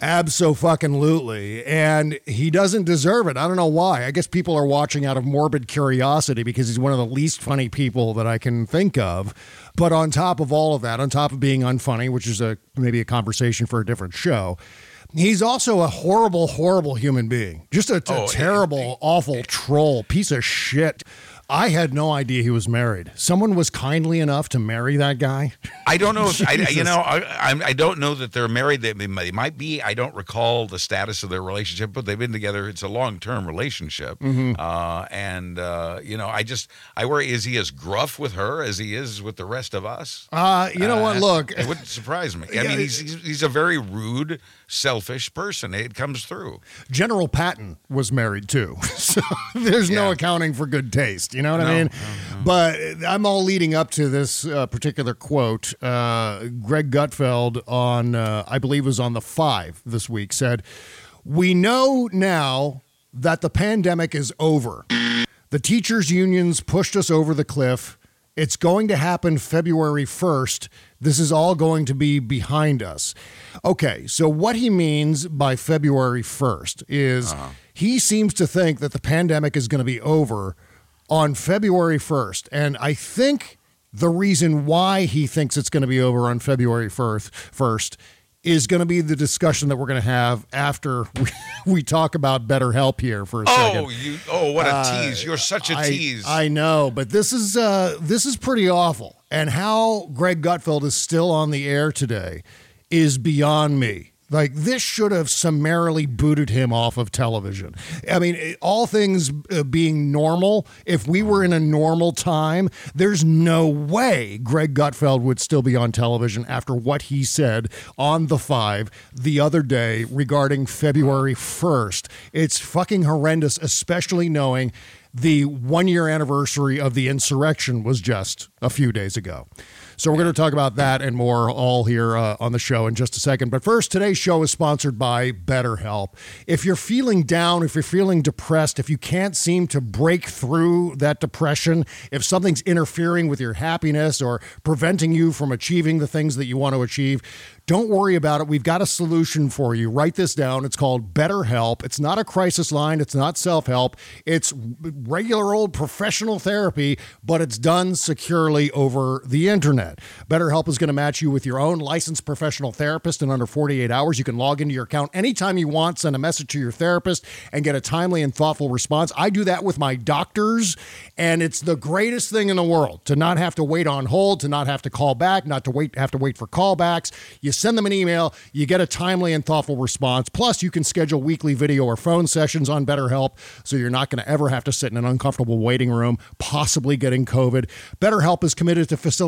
Abso-fucking-lutely. And he doesn't deserve it. I don't know why. I guess people are watching out of morbid curiosity because he's one of the least funny people that I can think of. But on top of all of that, on top of being unfunny, which is a maybe a conversation for a different show, he's also a horrible, horrible human being. Just a, a oh, terrible, it, it, awful troll, piece of shit. I had no idea he was married. Someone was kindly enough to marry that guy. I don't know if I, you know. I, I don't know that they're married. They, they might be. I don't recall the status of their relationship, but they've been together. It's a long-term relationship, mm-hmm. uh, and uh, you know, I just I worry: is he as gruff with her as he is with the rest of us? Uh, you know uh, what? Look, it wouldn't surprise me. I mean, he's, he's he's a very rude, selfish person. It comes through. General Patton was married too, so there's yeah. no accounting for good taste. You know what no, I mean? No, no. But I'm all leading up to this uh, particular quote. Uh, Greg Gutfeld on, uh, I believe it was on The Five this week, said, "We know now that the pandemic is over. The teachers' unions pushed us over the cliff. It's going to happen February first. This is all going to be behind us." Okay, so what he means by February first is uh-huh. he seems to think that the pandemic is going to be over on February first. And I think the reason why he thinks it's going to be over on February first is going to be the discussion that we're going to have after we, we talk about BetterHelp here for a oh, second. You, oh, what a uh, tease. You're such a I, tease. I know, but this is uh, this is pretty awful. And how Greg Gutfeld is still on the air today is beyond me. Like, this should have summarily booted him off of television. I mean, all things uh, being normal, if we were in a normal time, there's no way Greg Gutfeld would still be on television after what he said on The Five the other day regarding February first. It's fucking horrendous, especially knowing the one-year anniversary of the insurrection was just a few days ago. So we're going to talk about that and more all here uh, on the show in just a second. But first, today's show is sponsored by BetterHelp. If you're feeling down, if you're feeling depressed, if you can't seem to break through that depression, if something's interfering with your happiness or preventing you from achieving the things that you want to achieve, don't worry about it. We've got a solution for you. Write this down. It's called BetterHelp. It's not a crisis line. It's not self-help. It's regular old professional therapy, but it's done securely over the internet. BetterHelp is going to match you with your own licensed professional therapist in under forty-eight hours. You can log into your account anytime you want, send a message to your therapist, and get a timely and thoughtful response. I do that with my doctors, and it's the greatest thing in the world to not have to wait on hold, to not have to call back, not to wait have to wait for callbacks. You send them an email, you get a timely and thoughtful response. Plus, you can schedule weekly video or phone sessions on BetterHelp, so you're not going to ever have to sit in an uncomfortable waiting room, possibly getting COVID. BetterHelp is committed to facilitating great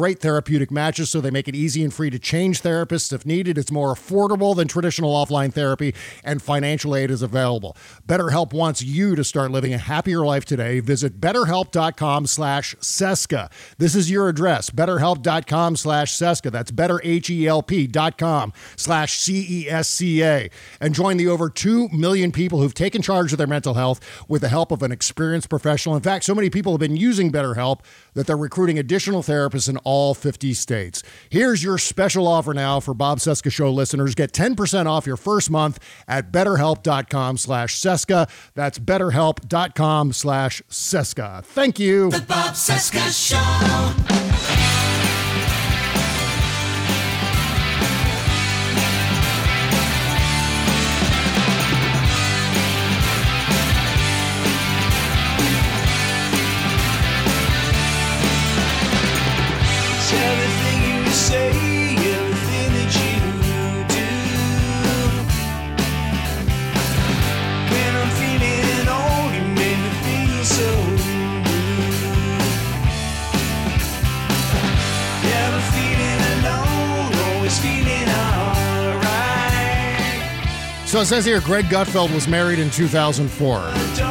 great therapeutic matches, so they make it easy and free to change therapists if needed. It's more affordable than traditional offline therapy, and financial aid is available. BetterHelp wants you to start living a happier life today. Visit betterhelp.com slash Seska. This is your address, betterhelp.com slash Seska. That's betterhelp.com slash C E S C A. And join the over two million people who've taken charge of their mental health with the help of an experienced professional. In fact, so many people have been using BetterHelp that they're recruiting additional therapists in all fifty states. Here's your special offer now for Bob Cesca Show listeners. Get ten percent off your first month at betterhelp.com slash Seska. That's betterhelp.com slash Seska. Thank you. The Bob Cesca Show. Everything you say, everything that you do. When I'm feeling old, you make me feel so blue. Never feeling alone, always feeling alright. So it says here, Greg Gutfeld was married in two thousand four.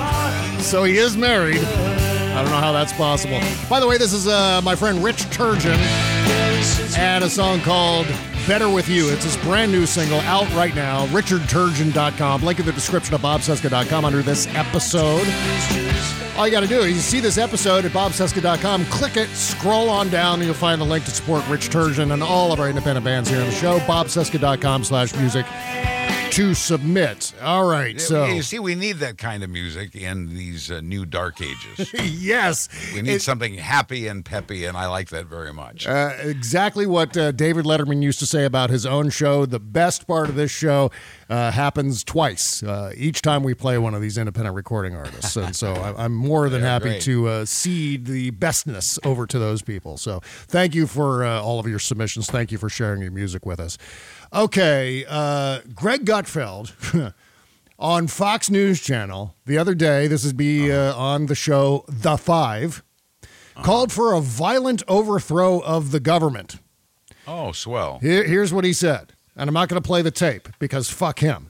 So he is married. I don't know how that's possible. By the way, this is uh, my friend Rich Turgeon and a song called Better With You. It's his brand new single out right now, richard turgeon dot com. Link in the description of bob cesca dot com under this episode. All you got to do is you see this episode at bob cesca dot com, click it, scroll on down, and you'll find the link to support Rich Turgeon and all of our independent bands here on the show, bob cesca dot com slash music. To submit. All right, so you see, we need that kind of music in these uh, new dark ages. Yes, we need it, something happy and peppy, and I like that very much. Uh, exactly what uh, David Letterman used to say about his own show. The best part of this show uh, happens twice. Uh, each time we play one of these independent recording artists, and so I, I'm more than yeah, happy great. to uh, cede the bestness over to those people. So thank you for uh, all of your submissions. Thank you for sharing your music with us. Okay, uh, Greg Gutfeld on Fox News Channel the other day, this would be uh, on the show The Five, uh-huh. called for a violent overthrow of the government. Oh, swell. Here, here's what he said, and I'm not going to play the tape because fuck him.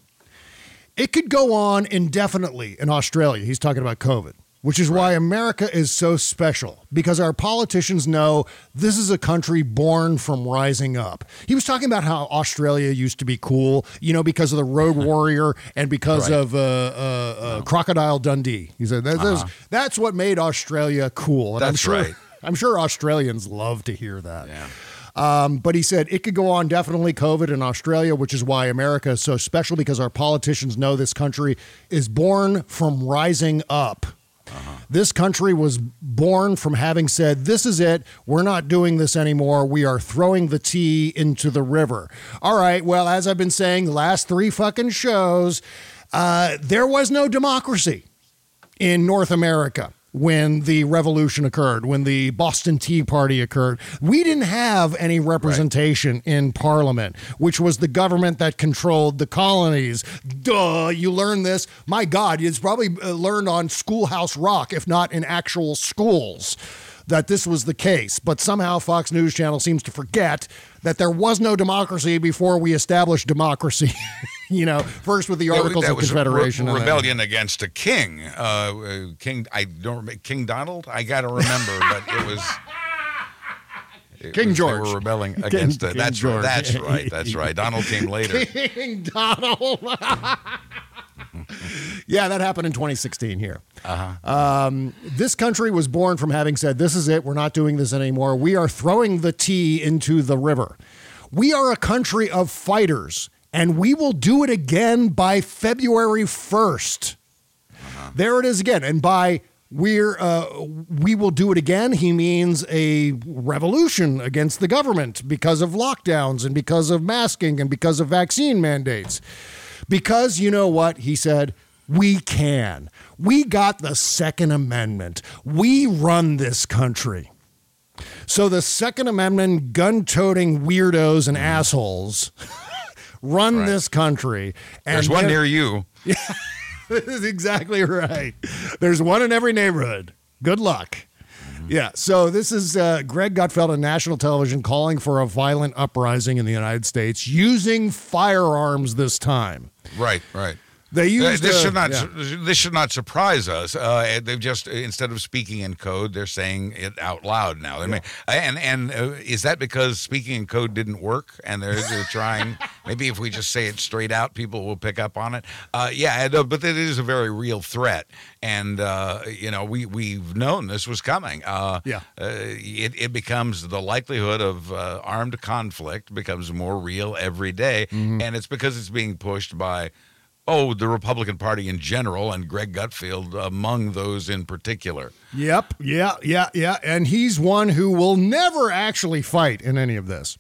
It could go on indefinitely in Australia. He's talking about COVID. Which is why America is so special, because our politicians know this is a country born from rising up. He was talking about how Australia used to be cool, you know, because of the Road Warrior and because right. of uh, uh, uh, Crocodile Dundee. He said that, uh-huh. that's what made Australia cool. And that's I'm sure, right. I'm sure Australians love to hear that. Yeah. Um, but he said it could go on definitely COVID in Australia, which is why America is so special, because our politicians know this country is born from rising up. Uh-huh. This country was born from having said, this is it. We're not doing this anymore. We are throwing the tea into the river. All right. Well, as I've been saying the last three fucking shows, uh, there was no democracy in North America when the revolution occurred, when the Boston Tea Party occurred. We didn't have any representation right. in Parliament, which was the government that controlled the colonies. Duh, you learn this. My God, it's probably learned on Schoolhouse Rock, if not in actual schools, that this was the case. But somehow Fox News Channel seems to forget that there was no democracy before we established democracy. You know, first with the Articles yeah, of Confederation. Re- rebellion against a king. Uh, uh, king, I don't remember, King Donald? I got to remember, but it was... It King was, George. They were rebelling against King, it. That's King right. That's right. That's right. Donald came later. King Donald. Yeah, that happened in twenty sixteen here. Uh-huh. Um, this country was born from having said, this is it. We're not doing this anymore. We are throwing the tea into the river. We are a country of fighters, and we will do it again by February first. Uh-huh. There it is again. And by we're uh, we will do it again, he means a revolution against the government because of lockdowns and because of masking and because of vaccine mandates. Because you know what, he said, we can. We got the Second Amendment. We run this country. So the Second Amendment gun-toting weirdos and assholes run right. this country. And there's one near you. Yeah, this is exactly right. There's one in every neighborhood. Good luck. Yeah, so this is uh, Greg Gutfeld on national television calling for a violent uprising in the United States using firearms this time. Right, right. They used this uh, should not yeah. this should not surprise us. Uh, they've just instead of speaking in code, they're saying it out loud now. They Yeah. may, and and uh, is that because speaking in code didn't work, and they're, they're trying? Maybe if we just say it straight out, people will pick up on it. Uh, yeah, and, uh, but it is a very real threat, and uh, you know we we've known this was coming. Uh, Yeah. uh, it it becomes the likelihood of uh, armed conflict becomes more real every day, Mm-hmm. and it's because it's being pushed by. Oh, the Republican Party in general, and Greg Gutfeld among those in particular. Yep, yeah, yeah, yeah. And he's one who will never actually fight in any of this.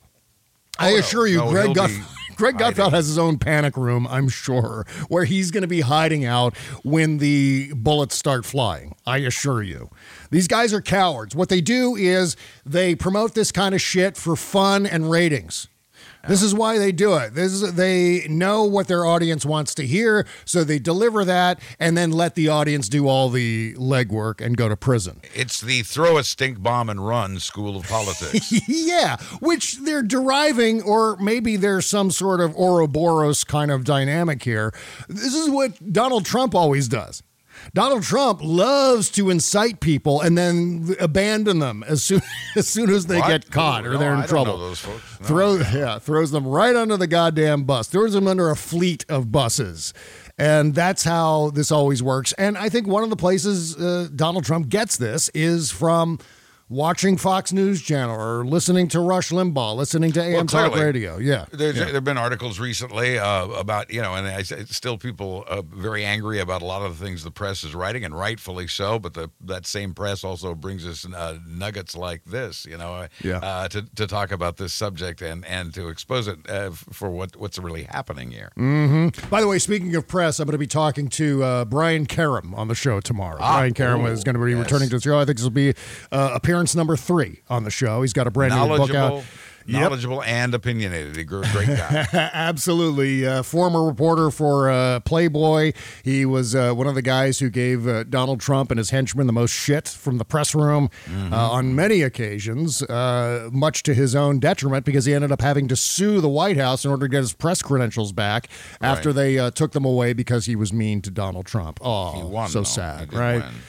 I Oh, no. assure you, No, Greg he'll Gut- be Greg hiding. Gutfeld has his own panic room, I'm sure, where he's going to be hiding out when the bullets start flying. I assure you. These guys are cowards. What they do is they promote this kind of shit for fun and ratings. This is why they do it. This is, they know what their audience wants to hear, so they deliver that and then let the audience do all the legwork and go to prison. It's the throw a stink bomb and run school of politics. Yeah, which they're deriving, or maybe there's some sort of Ouroboros kind of dynamic here. This is what Donald Trump always does. Donald Trump loves to incite people and then abandon them as soon as soon as they What? get caught or No, they're in I don't trouble. know those folks. No. Throw, yeah, throws them right under the goddamn bus. Throws them under a fleet of buses. And that's how this always works. And I think one of the places uh, Donald Trump gets this is from watching Fox News Channel or listening to Rush Limbaugh, listening to A M Well, Talk clearly. Radio. Yeah. There's, yeah. There have been articles recently uh, about, you know, and I say still people uh, very angry about a lot of the things the press is writing, and rightfully so, but the, that same press also brings us uh, nuggets like this, you know, Yeah. uh, to, to talk about this subject and, and to expose it uh, for what, what's really happening here. Mm-hmm. By the way, speaking of press, I'm going to be talking to uh, Brian Karam on the show tomorrow. Ah, Brian Karam ooh, is going to be yes. returning to the show. I think this will be uh, appearance number three on the show. He's got a brand new book out. Knowledgeable, Yep. knowledgeable and opinionated. A gr- great guy. Absolutely. Uh, former reporter for uh, Playboy. He was uh, one of the guys who gave uh, Donald Trump and his henchmen the most shit from the press room Mm-hmm. uh, on many occasions, uh, much to his own detriment, because he ended up having to sue the White House in order to get his press credentials back after Right. they uh, took them away because he was mean to Donald Trump. Oh, He won, so though. sad, He did right? win.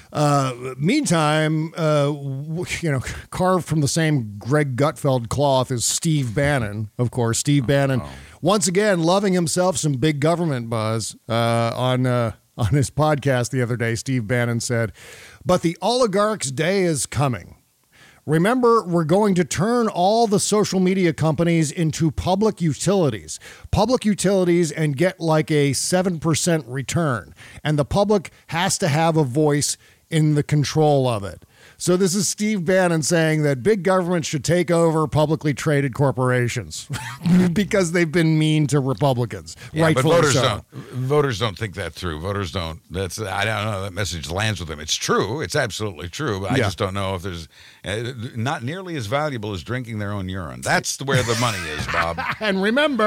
Uh, meantime, uh, w- you know, carved from the same Greg Gutfeld cloth is Steve Bannon, of course. Steve Bannon, once again, loving himself some big government buzz. Uh, on uh, on his podcast the other day, Steve Bannon said, "But the oligarch's day is coming. Remember, we're going to turn all the social media companies into public utilities, public utilities, and get like a seven percent return. And the public has to have a voice in the control of it." So this is Steve Bannon saying that big government should take over publicly traded corporations because they've been mean to Republicans. Yeah, but Rightfully voters so. don't. Voters don't think that through. Voters don't. That's I don't know. That message lands with them. It's true. It's absolutely true. But I Yeah. just don't know if there's uh, not nearly as valuable as drinking their own urine. That's where the money is, Bob. And remember,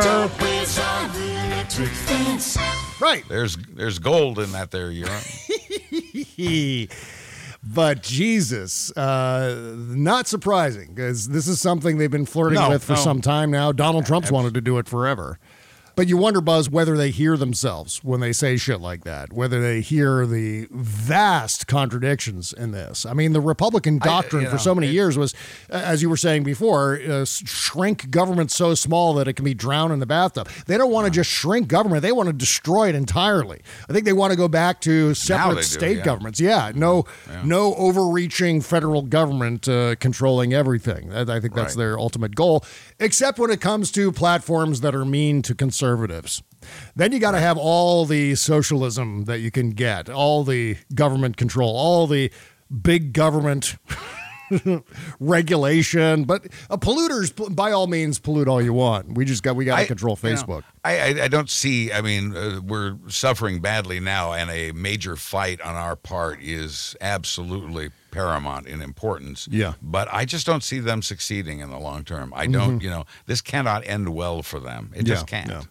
right. There's there's gold in that there urine. But Jesus, uh, not surprising, because this is something they've been flirting No, with for no. some time now. Donald Trump's wanted to do it forever. But you wonder, Buzz, whether they hear themselves when they say shit like that, whether they hear the vast contradictions in this. I mean, the Republican doctrine you for know, so many it- years was, uh, as you were saying before, uh, shrink government so small that it can be drowned in the bathtub. They don't want to just shrink government. They want to destroy it entirely. I think they want to go back to separate they do, state yeah. governments. Yeah, no, no overreaching federal government uh, controlling everything. I I think that's Right. their ultimate goal, except when it comes to platforms that are mean to conservatives. Then you got to have all the socialism that you can get, all the government control, all the big government regulation. But uh, polluters, by all means, pollute all you want. We just got we got to I- control you know, Facebook. I, I I don't see. I mean, uh, we're suffering badly now, and a major fight on our part is absolutely paramount in importance. Yeah. But I just don't see them succeeding in the long term. I don't. Mhm. You know, this cannot end well for them. It just Yeah, can't. yeah.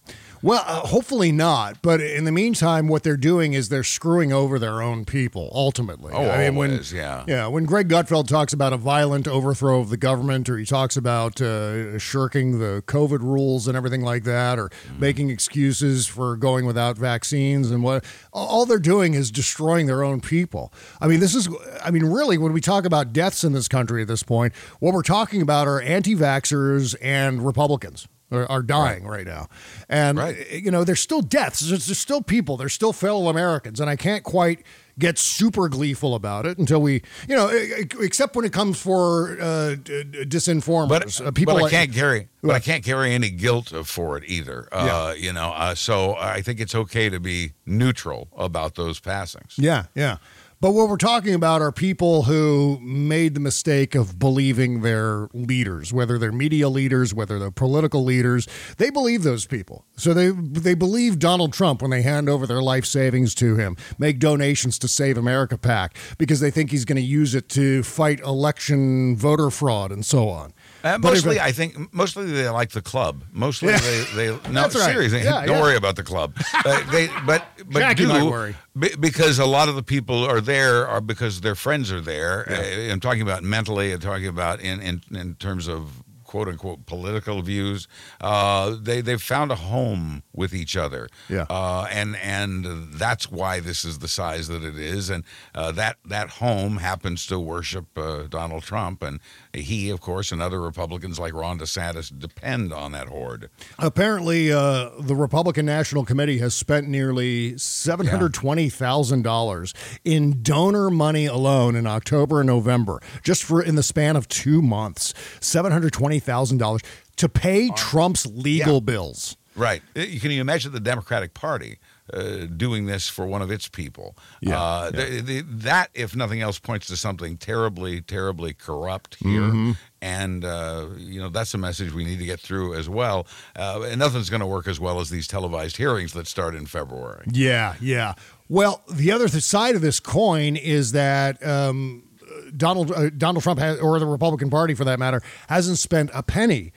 Well, uh, hopefully not. But in the meantime, what they're doing is they're screwing over their own people, ultimately. Oh, I mean, when, always, yeah. Yeah, when Greg Gutfeld talks about a violent overthrow of the government, or he talks about uh, shirking the COVID rules and everything like that, or mm. making excuses for going without vaccines and what, all they're doing is destroying their own people. I mean, this is, I mean, really, when we talk about deaths in this country at this point, what we're talking about are anti-vaxxers and Republicans. Are dying right, right now. And, right. you know, there's still deaths. There's, there's still people. There's still fellow Americans. And I can't quite get super gleeful about it until we, you know, except when it comes for uh, disinformers. But, uh, people but I like, can't carry but I can't carry any guilt for it either. Uh, yeah. You know, uh, so I think it's okay to be neutral about those passings. Yeah, yeah. But what we're talking about are people who made the mistake of believing their leaders, whether they're media leaders, whether they're political leaders. They believe those people. So they they believe Donald Trump when they hand over their life savings to him, make donations to Save America PAC, because they think he's going to use it to fight election voter fraud and so on. Uh, mostly, I think, mostly they like the club. Mostly yeah. they, they, no, That's right. seriously, yeah, don't yeah. worry about the club. Uh, they, but, but Jackie do, might worry. B- because a lot of the people are there are because their friends are there. Yeah. Uh, I'm talking about mentally, I'm talking about in, in, in terms of quote unquote political views. Uh, they, they've found a home with each other. Yeah. Uh, and, and that's why this is the size that it is. And uh, that, that home happens to worship uh, Donald Trump. And he, of course, and other Republicans like Ron DeSantis depend on that horde. Apparently, uh, the Republican National Committee has spent nearly seven hundred twenty thousand dollars yeah. in donor money alone in October and November, just for in the span of two months, seven hundred twenty thousand dollars to pay uh, Trump's legal yeah. bills. Right. You can you imagine the Democratic Party uh, doing this for one of its people? Yeah, uh, yeah. The, the, that, if nothing else, points to something terribly, terribly corrupt here. Mm-hmm. And, uh, you know, that's a message we need to get through as well. Uh, and nothing's going to work as well as these televised hearings that start in February. Yeah, yeah. Well, the other th- side of this coin is that um, Donald uh, Donald Trump, has, or the Republican Party for that matter, hasn't spent a penny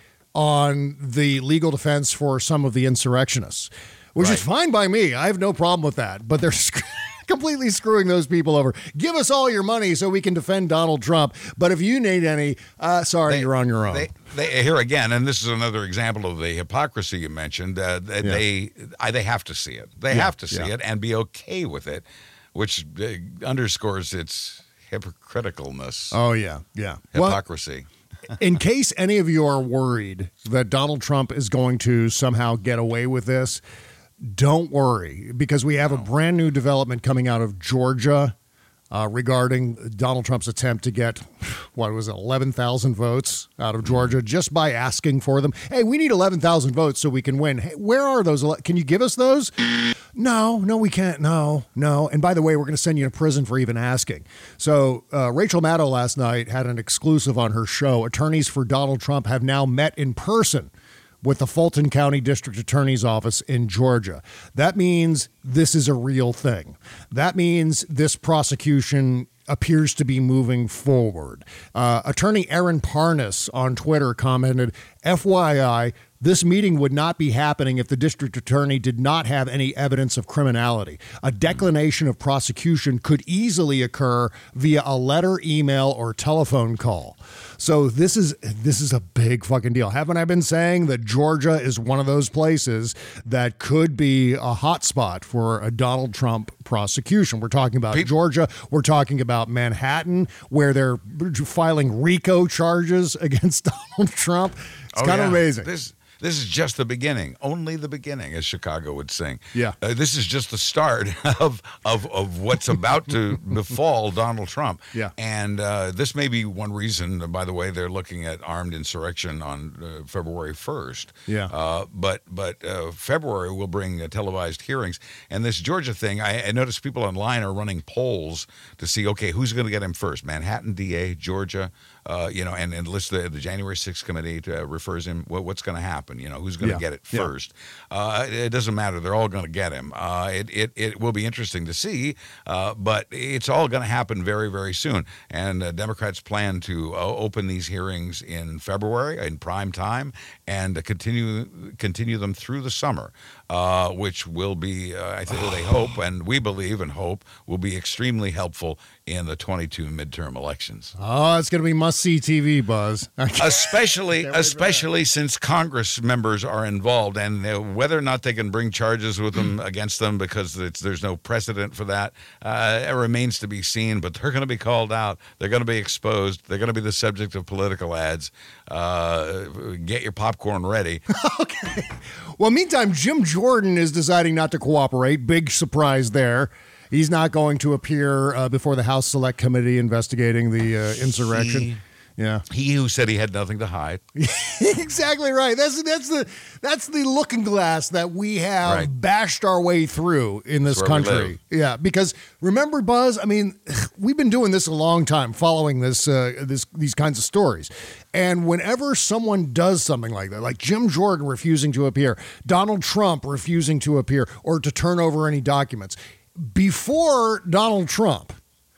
on the legal defense for some of the insurrectionists, which right. is fine by me. I have no problem with that. But they're sc- completely screwing those people over. Give us all your money so we can defend Donald Trump. But if you need any, uh, sorry, they, you're on your own. They, they, here again, and this is another example of the hypocrisy you mentioned. Uh, they, yeah. they, I, they have to see it. They yeah, have to see yeah. it and be okay with it, which uh, underscores its hypocriticalness. Oh, yeah, yeah. Hypocrisy. Well, in case any of you are worried that Donald Trump is going to somehow get away with this, don't worry, because we have a brand new development coming out of Georgia uh, regarding Donald Trump's attempt to get, what was it, eleven thousand votes out of Georgia just by asking for them. Hey, we need eleven thousand votes so we can win. Hey, where are those? Can you give us those? No, no, we can't. No, no. And by the way, we're going to send you to prison for even asking. So uh, Rachel Maddow last night had an exclusive on her show. Attorneys for Donald Trump have now met in person with the Fulton County District Attorney's Office in Georgia. That means this is a real thing. That means this prosecution appears to be moving forward. Uh, Attorney Aaron Parnas on Twitter commented, F Y I, this meeting would not be happening if the district attorney did not have any evidence of criminality. A declination of prosecution could easily occur via a letter, email, or telephone call. So this is this is a big fucking deal. Haven't I been saying that Georgia is one of those places that could be a hot spot for a Donald Trump prosecution? We're talking about People- Georgia. We're talking about Manhattan, where they're filing RICO charges against Donald Trump. It's oh, kind yeah. of amazing. This- This is just the beginning, only the beginning, as Chicago would sing. Yeah. Uh, this is just the start of, of, of what's about to befall Donald Trump. Yeah. And uh, this may be one reason, by the way, they're looking at armed insurrection on uh, February first. Yeah. Uh, but but uh, February will bring uh, televised hearings. And this Georgia thing, I, I noticed people online are running polls to see, okay, who's going to get him first? Manhattan D A, Georgia, uh, you know, and, and list the, the January sixth committee to, uh, refers him, what, what's going to happen. happen. You know, who's going to Yeah. get it Yeah. first? Uh, it doesn't matter. They're all going to get him. Uh, it, it it will be interesting to see, uh, but it's all going to happen very, very soon. And uh, Democrats plan to uh, open these hearings in February in prime time and uh, continue continue them through the summer, uh, which will be, uh, I think, they hope and we believe and hope will be extremely helpful in the twenty-two midterm elections. Oh, it's going to be must-see T V, Buzz. Especially, especially since Congress members are involved, and uh, whether or not they can bring charges with them against them because it's, there's no precedent for that, uh, it remains to be seen. But they're going to be called out. They're going to be exposed. They're going to be the subject of political ads. Uh, get your popcorn ready. Okay. Well, meantime, Jim Jordan is deciding not to cooperate. Big surprise there. He's not going to appear uh, before the House Select Committee investigating the uh, insurrection. He, yeah, he who said he had nothing to hide. Exactly right. That's that's the that's the looking glass that we have Right. bashed our way through in this That's where we country. live. Yeah, because remember, Buzz. I mean, we've been doing this a long time, following this uh, this these kinds of stories. And whenever someone does something like that, like Jim Jordan refusing to appear, Donald Trump refusing to appear or to turn over any documents. Before Donald Trump,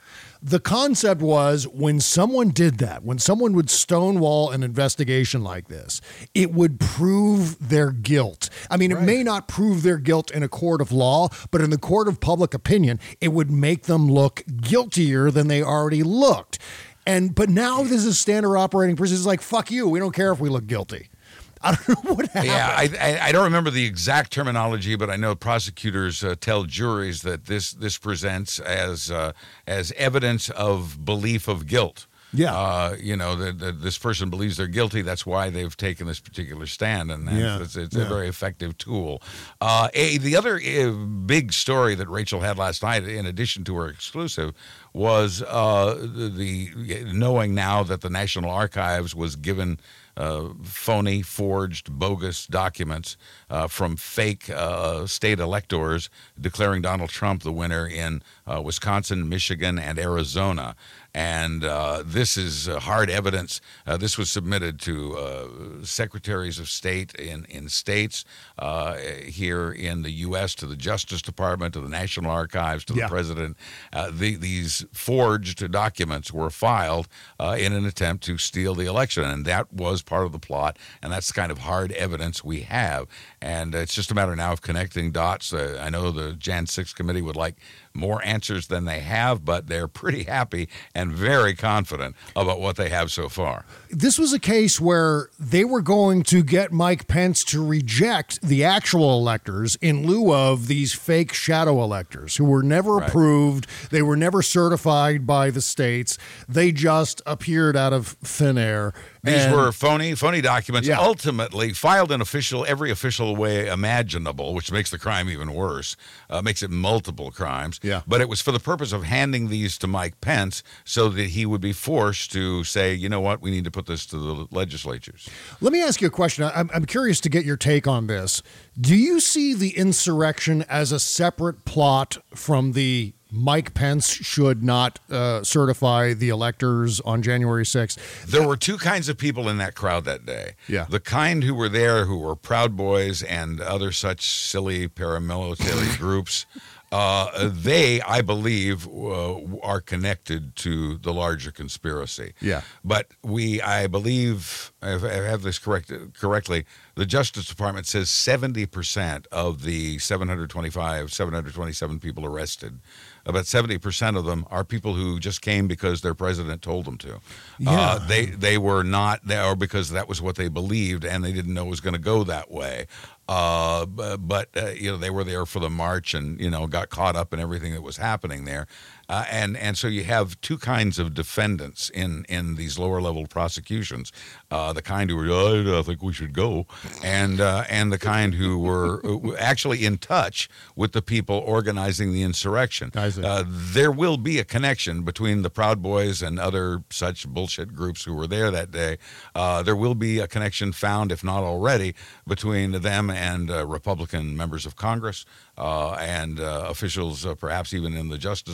the concept was when someone did that, when someone would stonewall an investigation like this, it would prove their guilt. I mean, it may not prove their guilt in a court of law, but in the court of public opinion, it would make them look guiltier than they already looked. And but now this is standard operating procedure. It's like, fuck you. We don't care if we look guilty. I don't know what happened. Yeah, I, I I don't remember the exact terminology, but I know prosecutors uh, tell juries that this this presents as uh, as evidence of belief of guilt. Yeah. Uh, you know, that that this person believes they're guilty. That's why they've taken this particular stand, and that's, Yeah. it's, it's Yeah. a very effective tool. Uh, a, the other uh, big story that Rachel had last night, in addition to her exclusive, was uh, the, the knowing now that the National Archives was given Uh, phony, forged, bogus documents uh, from fake uh, state electors declaring Donald Trump the winner in uh, Wisconsin, Michigan, and Arizona. And uh, this is uh, hard evidence. Uh, this was submitted to uh, secretaries of state in, in states uh, here in the U S, to the Justice Department, to the National Archives, to Yeah. the president. Uh, the, these forged documents were filed uh, in an attempt to steal the election, and that was part of the plot, and that's the kind of hard evidence we have. And it's just a matter now of connecting dots. Uh, I know the January sixth committee would like more answers than they have, but they're pretty happy and very confident about what they have so far. This was a case where they were going to get Mike Pence to reject the actual electors in lieu of these fake shadow electors who were never Right. approved. They were never certified by the states. They just appeared out of thin air. These And- were phony, phony documents, Yeah. ultimately filed in official, every official way imaginable, which makes the crime even worse, uh, makes it multiple crimes. Yeah. But it was for the purpose of handing these to Mike Pence so that he would be forced to say, you know what, we need to put this to the legislatures. Let me ask you a question. I'm, I'm curious to get your take on this. Do you see the insurrection as a separate plot from the Mike Pence should not uh, certify the electors on January sixth? There were two kinds of people in that crowd that day. Yeah. The kind who were there who were Proud Boys and other such silly paramilitary groups. Uh, they, I believe, uh, are connected to the larger conspiracy. Yeah. But we, I believe, if I have this correct correctly, the Justice Department says seventy percent of the seven hundred twenty-five, seven hundred twenty-seven people arrested, about seventy percent of them are people who just came because their president told them to. Yeah. Uh, they they were not there because that was what they believed, and they didn't know it was going to go that way. Uh, bu- but uh, you know, they were there for the march, and you know, got caught up in everything that was happening there. Uh, and and so you have two kinds of defendants in, in these lower level prosecutions: uh, the kind who were, oh, I think we should go, and uh, and the kind who were actually in touch with the people organizing the insurrection. I see. Uh, there will be a connection between the Proud Boys and other such bullshit groups who were there that day. Uh, there will be a connection found, if not already, between them and uh, Republican members of Congress uh, and uh, officials, uh, perhaps even in the Justice Department.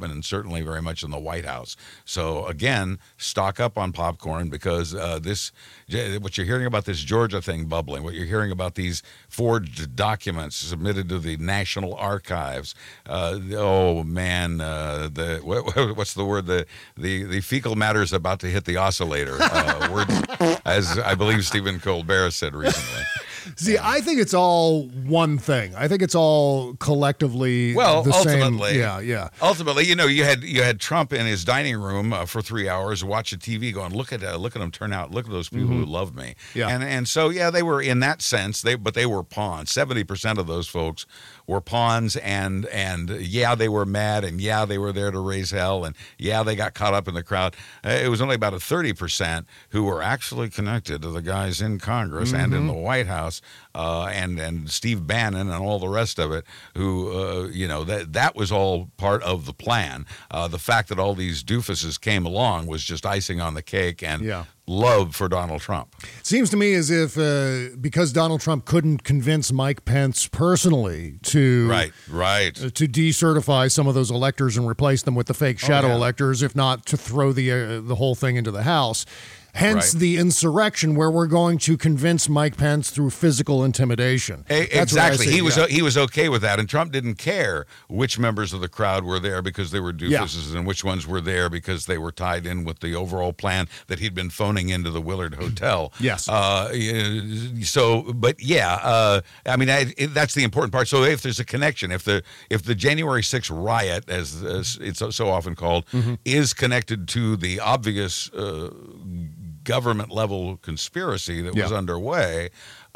Department and certainly very much in the White House. So again, stock up on popcorn because uh, this, what you're hearing about this Georgia thing bubbling, what you're hearing about these forged documents submitted to the National Archives. Uh, oh man, uh, the what, what's the word? The the the fecal matter is about to hit the oscillator. Uh, word, as I believe Stephen Colbert said recently. See, I think it's all one thing. I think it's all collectively well, the ultimately, same. Yeah, yeah. Ultimately, you know, you had you had Trump in his dining room uh, for three hours watching T V, going, "Look at uh, look at them turn out. Look at those people Mhm. who love me." Yeah. And and so yeah, they were in that sense. They but they were pawns. Seventy percent of those folks were pawns, and and yeah, they were mad, and yeah, they were there to raise hell, and yeah, they got caught up in the crowd. Uh, it was only about a thirty percent who were actually connected to the guys in Congress and in Mhm. the White House. Uh, and and Steve Bannon and all the rest of it, who uh, you know that that was all part of the plan. Uh, the fact that all these doofuses came along was just icing on the cake, and Yeah. love for Donald Trump. Seems to me as if uh, because Donald Trump couldn't convince Mike Pence personally to Right, right. uh, to decertify some of those electors and replace them with the fake shadow Oh, yeah. electors, if not to throw the uh, the whole thing into the House. Hence Right. the insurrection, where we're going to convince Mike Pence through physical intimidation. E- That's what I Exactly. see, He was yeah. he was okay with that, and Trump didn't care which members of the crowd were there because they were Yeah. doofuses, and which ones were there because they were tied in with the overall plan that he'd been phoning into the Willard Hotel. Yes. Uh, y- so, but yeah, uh, I mean I, it, that's the important part. So if there's a connection, if the if the January sixth riot, as, as it's so- so often called, Mhm. is connected to the obvious Uh, government level conspiracy that was Yeah. underway,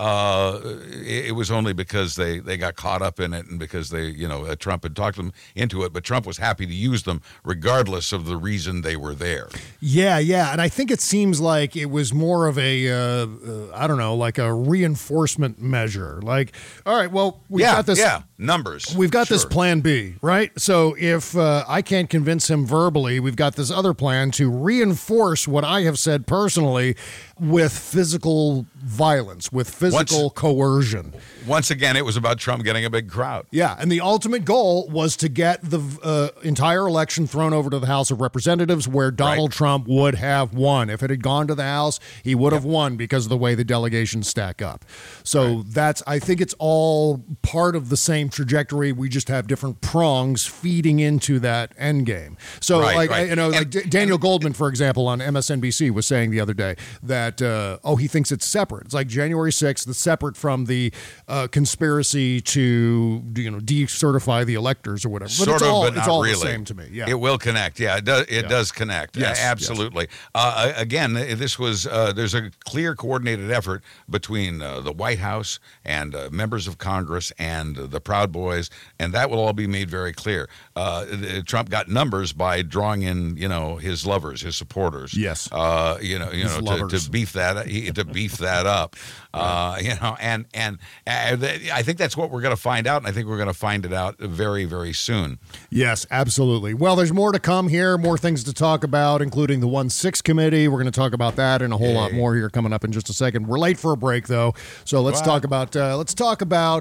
uh, it, it was only because they, they got caught up in it and because they, you know, uh, Trump had talked them into it, but Trump was happy to use them regardless of the reason they were there. Yeah, yeah, and I think it seems like it was more of a, uh, uh, I don't know, like a reinforcement measure. Like, all right, well, we've yeah, got this. yeah, numbers. We've got this Sure. plan B, right? So if uh, I can't convince him verbally, we've got this other plan to reinforce what I have said personally with physical violence, with physical Once- coercion. Once again, it was about Trump getting a big crowd. Yeah, and the ultimate goal was to get the uh, entire election thrown over to the House of Representatives, where Donald Right. Trump would have won. If it had gone to the House, he would have won because of the way the delegations stack up. So that's, I think it's all part of the same trajectory. We just have different prongs feeding into that end game. So, Right, like, right. you know, And- like D- Daniel Goldman, for example, on M S N B C was saying the other day that, uh, oh, he thinks it's separate. It's like January sixth, that's separate from the uh, conspiracy to, you know, decertify the electors or whatever. But Sort it's of, all, but it's not all really. the same to me. Yeah. It will connect. Yeah, it does. It Yeah. does connect. Yes, Uh, absolutely. Uh, again, this was uh, there's a clear coordinated effort between uh, the White House and uh, members of Congress and the Proud Boys, and that will all be made very clear. Uh, th- Trump got numbers by drawing in, you know, his lovers, his supporters. Yes. Uh, you know, you His know, to, lovers. to beef that to beef that up. Uh, you know, and and uh, th- I think that's what we're going to find out, and I think we're going to find it out very, very soon. Yes, absolutely. Well, there's more to come here, more things to talk about, including the one six committee. We're going to talk about that and a whole lot Yay. more here coming up in just a second. We're late for a break, though, so let's What? talk about uh, let's talk about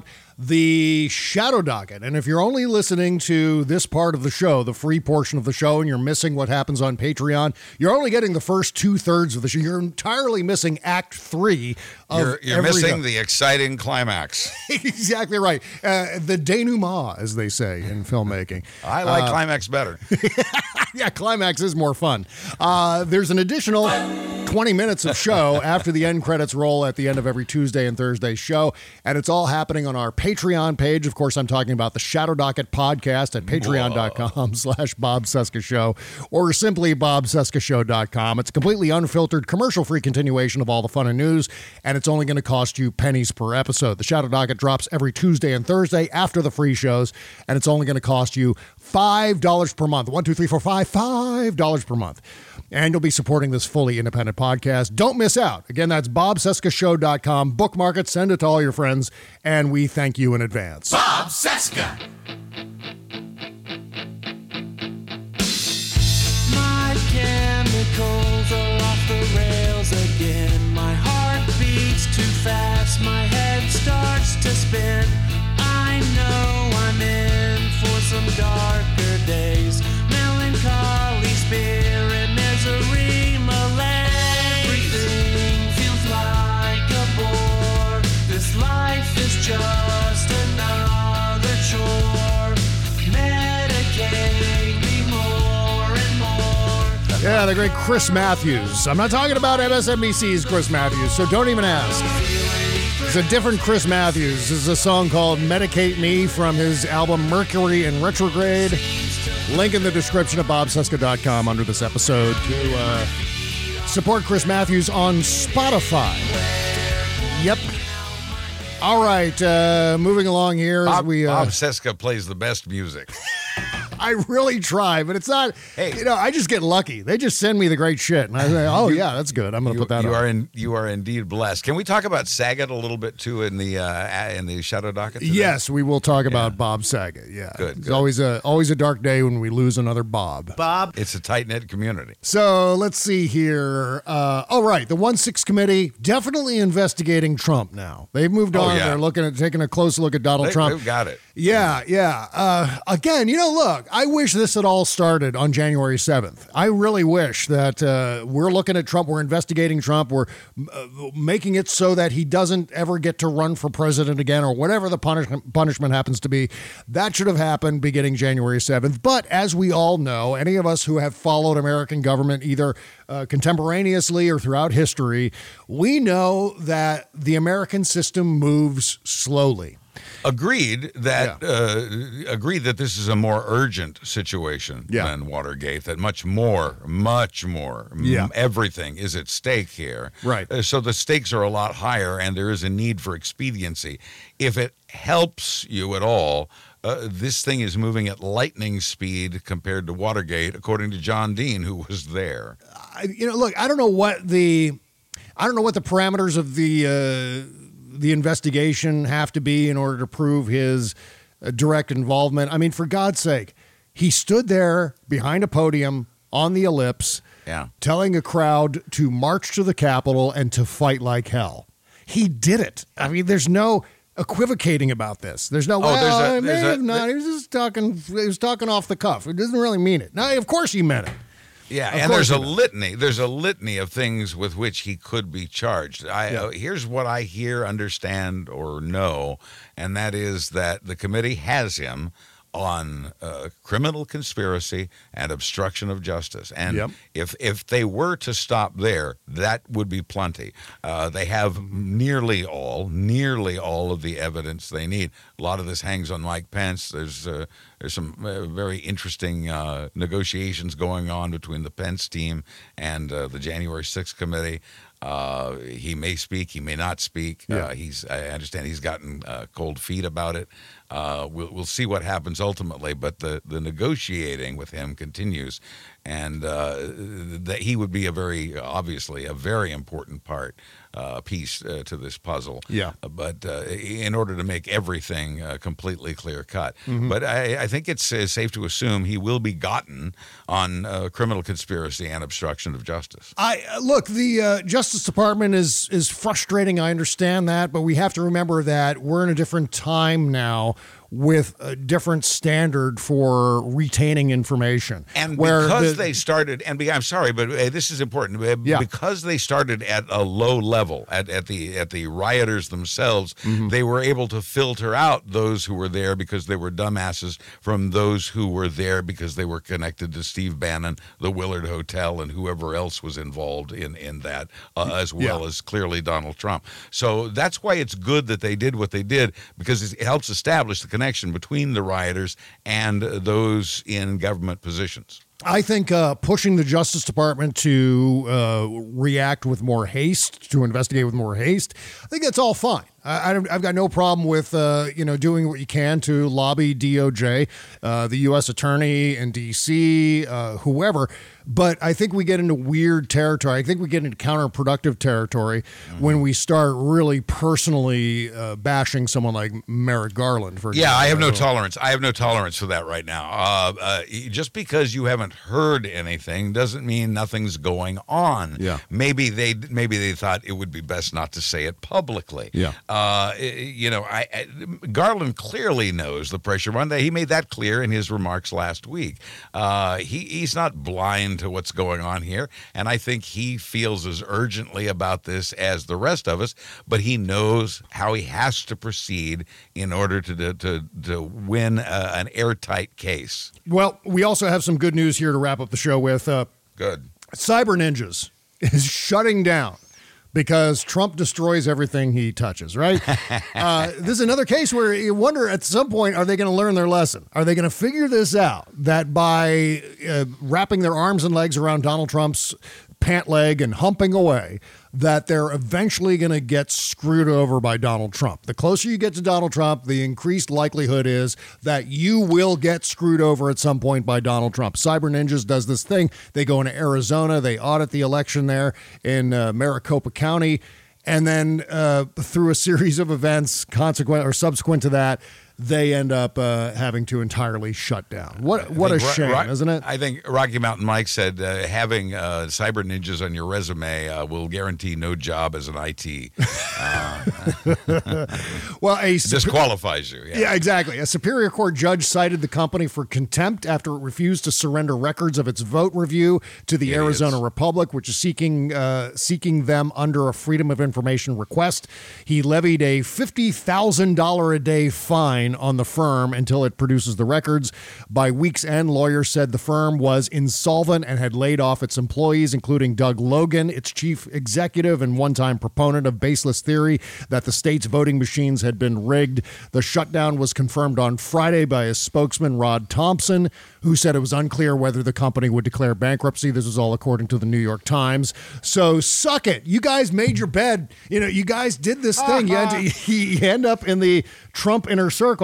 the Shadow Docket. And if you're only listening to this part of the show, the free portion of the show, and you're missing what happens on Patreon, you're only getting the first two thirds of the show. You're entirely missing Act Three of You're, you're every missing the exciting climax. exactly right. Uh, the denouement, as they say in filmmaking. I like Uh, climax better. yeah, climax is more fun. Uh, there's an additional twenty minutes of show after the end credits roll at the end of every Tuesday and Thursday show, and it's all happening on our Patreon page. Of course, I'm talking about the Shadow Docket podcast at patreon.com slash Bob Cesca Show, or simply bob cesca show dot com. It's a completely unfiltered, commercial-free continuation of all the fun and news, and it's only going to cost you pennies per episode. The Shadow Docket drops every Tuesday and Thursday after the free shows, and it's only going to cost you five dollars per month. One, two, three, four, five, five dollars per month. And you'll be supporting this fully independent podcast. Don't miss out. Again, that's bob cesca show dot com. Bookmark it, send it to all your friends, and we thank you in advance. Bob Cesca. My chemicals are off the rails again. My heart beats too fast. My head starts to spin. I know I'm in for some darker days. Now Yeah, the great Chris Matthews. I'm not talking about M S N B C's Chris Matthews, so don't even ask. It's a different Chris Matthews. This is a song called Medicate Me from his album Mercury in Retrograde. Link in the description of bob cesca dot com under this episode to uh, support Chris Matthews on Spotify. Yep. All right, uh, moving along here. Bob, as we, uh, Bob Cesca plays the best music. I really try, but it's not, hey, you know, I just get lucky. They just send me the great shit. And I say, oh, yeah, that's good. I'm going to put that you on. Are in, you are indeed blessed. Can we talk about Saget a little bit, too, in the uh, in the Shadow Docket today? Yes, we will talk yeah. about Bob Saget. Yeah. Good, It's good. always a, always a dark day when we lose another Bob. Bob. It's a tight-knit community. So let's see here. Uh, oh, right. The one six Committee definitely investigating Trump now. They've moved Oh, on. yeah. They're looking at taking a close look at Donald They, Trump. They've got it. Yeah, yeah. Uh, again, you know, look, I wish this had all started on January seventh. I really wish that uh, we're looking at Trump, we're investigating Trump, we're uh, making it so that he doesn't ever get to run for president again or whatever the punishment, punishment happens to be. That should have happened beginning January seventh. But as we all know, any of us who have followed American government either uh, contemporaneously or throughout history, we know that the American system moves slowly. Agreed that yeah. uh, agreed that this is a more urgent situation yeah. than Watergate. That much more, much more, yeah. m- everything is at stake here. Right. Uh, so the stakes are a lot higher, and there is a need for expediency. If it helps you at all, uh, this thing is moving at lightning speed compared to Watergate, according to John Dean, who was there. I, you know, look, I don't know what the, I don't know what the parameters of the. Uh, the investigation have to be in order to prove his uh, direct involvement. I mean, for God's sake, he stood there behind a podium on the ellipse, yeah. telling a crowd to march to the Capitol and to fight like hell. He did it. I mean, there's no equivocating about this. There's no, oh, well, there's a, I may there's have a, not. He was just talking, he was talking off the cuff. He doesn't really mean it. No, of course he meant it. Yeah, Of and course there's a he does. litany. There's a litany of things with which he could be charged. I, Yeah. uh, here's what I hear, understand, or know, and that is that the committee has him on uh, criminal conspiracy and obstruction of justice. And Yep. if if they were to stop there, that would be plenty. Uh, they have nearly all, nearly all of the evidence they need. A lot of this hangs on Mike Pence. There's uh, there's some uh, very interesting uh, negotiations going on between the Pence team and uh, the January sixth committee. Uh, he may speak, he may not speak. Yeah. Uh, he's I understand he's gotten uh, cold feet about it. Uh, we'll we'll see what happens ultimately, but the, the negotiating with him continues, and uh, that he would be a very obviously a very important part uh, piece uh, to this puzzle. Yeah. Uh, but uh, in order to make everything uh, completely clear cut, Mhm. but I, I think it's uh, safe to assume he will be gotten on uh, criminal conspiracy and obstruction of justice. I uh, look, the uh, Justice Department is is frustrating. I understand that, but we have to remember that we're in a different time now with a different standard for retaining information. And where because the- they started, and be, I'm sorry, but uh, this is important. Uh, Yeah. Because they started at a low level, at, at the at the rioters themselves, Mm-hmm. they were able to filter out those who were there because they were dumbasses from those who were there because they were connected to Steve Bannon, the Willard Hotel, and whoever else was involved in in that, uh, as well Yeah. as clearly Donald Trump. So that's why it's good that they did what they did, because it helps establish the connection between the rioters and those in government positions. I think uh, pushing the Justice Department to uh, react with more haste, to investigate with more haste, I think that's all fine. I, I don't- I've got no problem with uh, you know doing what you can to lobby D O J, uh, the U S Attorney in D C, uh, whoever. But I think we get into weird territory. I think we get into counterproductive territory Mm-hmm. when we start really personally uh, bashing someone like Merrick Garland. For Yeah, I have no example. tolerance. I have no tolerance for that right now. Uh, uh, just because you haven't heard anything doesn't mean nothing's going on. Yeah. Maybe they maybe they thought it would be best not to say it publicly. Yeah. Uh, you know, I, I Garland clearly knows the pressure. One day he made that clear in his remarks last week. Uh, he he's not blind to what's going on here, and I think he feels as urgently about this as the rest of us. But he knows how he has to proceed in order to to to win uh, an airtight case. Well, we also have some good news here to wrap up the show with. Uh, Good. Cyber Ninjas is shutting down because Trump destroys everything he touches, right? uh, this is another case where you wonder at some point, are they going to learn their lesson? Are they going to figure this out, that by uh, wrapping their arms and legs around Donald Trump's pant leg and humping away, that they're eventually going to get screwed over by Donald Trump? The closer you get to Donald Trump, the increased likelihood is that you will get screwed over at some point by Donald Trump. Cyber Ninjas does this thing. They go into Arizona. They audit the election there in uh, Maricopa County. And then uh, through a series of events consequent or subsequent to that, they end up uh, having to entirely shut down. What what a shame, Ro- isn't it? I think Rocky Mountain Mike said uh, having uh, Cyber Ninjas on your resume uh, will guarantee no job as an I T. Uh, well, a disqualifies you. Yeah. yeah, exactly. A Superior Court judge cited the company for contempt after it refused to surrender records of its vote review to the Idiots. Arizona Republic, which is seeking uh, seeking them under a Freedom of Information request. He levied a fifty thousand dollars a day fine on the firm until it produces the records. By week's end, lawyers said the firm was insolvent and had laid off its employees, including Doug Logan, its chief executive and one-time proponent of baseless theory that the state's voting machines had been rigged. The shutdown was confirmed on Friday by a spokesman, Rod Thompson, who said it was unclear whether the company would declare bankruptcy. This was all according to the New York Times. So suck it. You guys made your bed. You know, you guys did this thing. You, had to, you end up in the Trump inner circle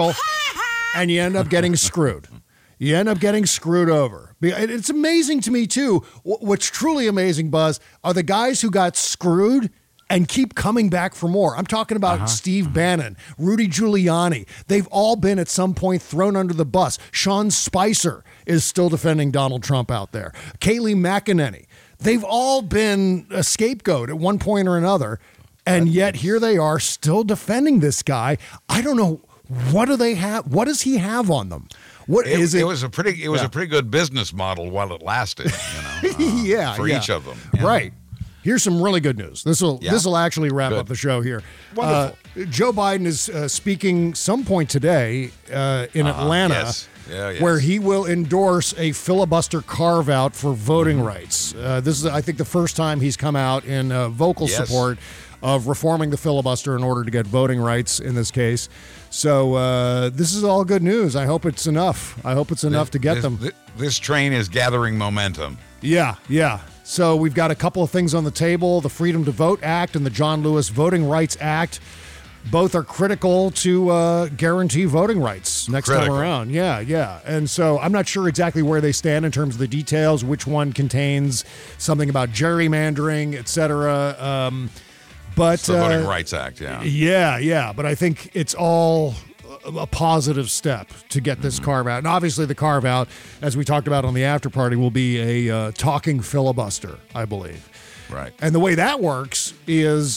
and you end up getting screwed. You end up getting screwed over. It's amazing to me, too. What's truly amazing, Buzz, are the guys who got screwed and keep coming back for more. I'm talking about uh-huh. Steve Bannon, Rudy Giuliani. They've all been at some point thrown under the bus. Sean Spicer is still defending Donald Trump out there. Kayleigh McEnany. They've all been a scapegoat at one point or another, and yet here they are still defending this guy. I don't know. What do they have? What does he have on them? What it, is it? It was a pretty. It was yeah. a pretty good business model while it lasted. You know, uh, yeah, for yeah. each of them. Yeah. Right. Here's some really good news. This will yeah. this will actually wrap good. up the show here. Wonderful. Uh, Joe Biden is uh, speaking some point today uh, in uh-huh. Atlanta, yes. Yeah, yes. where he will endorse a filibuster carve out for voting mm-hmm. rights. Uh, this is, I think, the first time he's come out in uh, vocal yes. support of reforming the filibuster in order to get voting rights in this case. So uh, this is all good news. I hope it's enough. I hope it's enough this, to get this, them. This train is gathering momentum. Yeah, yeah. So we've got a couple of things on the table. The Freedom to Vote Act and the John Lewis Voting Rights Act. Both are critical to uh, guarantee voting rights next critical. time around. Yeah, yeah. And so I'm not sure exactly where they stand in terms of the details, which one contains something about gerrymandering, et cetera. Um, but it's the Voting uh, Rights Act, yeah. Yeah, yeah. But I think it's all a positive step to get this mm-hmm. carve out. And obviously the carve out, as we talked about on the after party, will be a uh, talking filibuster, I believe. Right. And the way that works is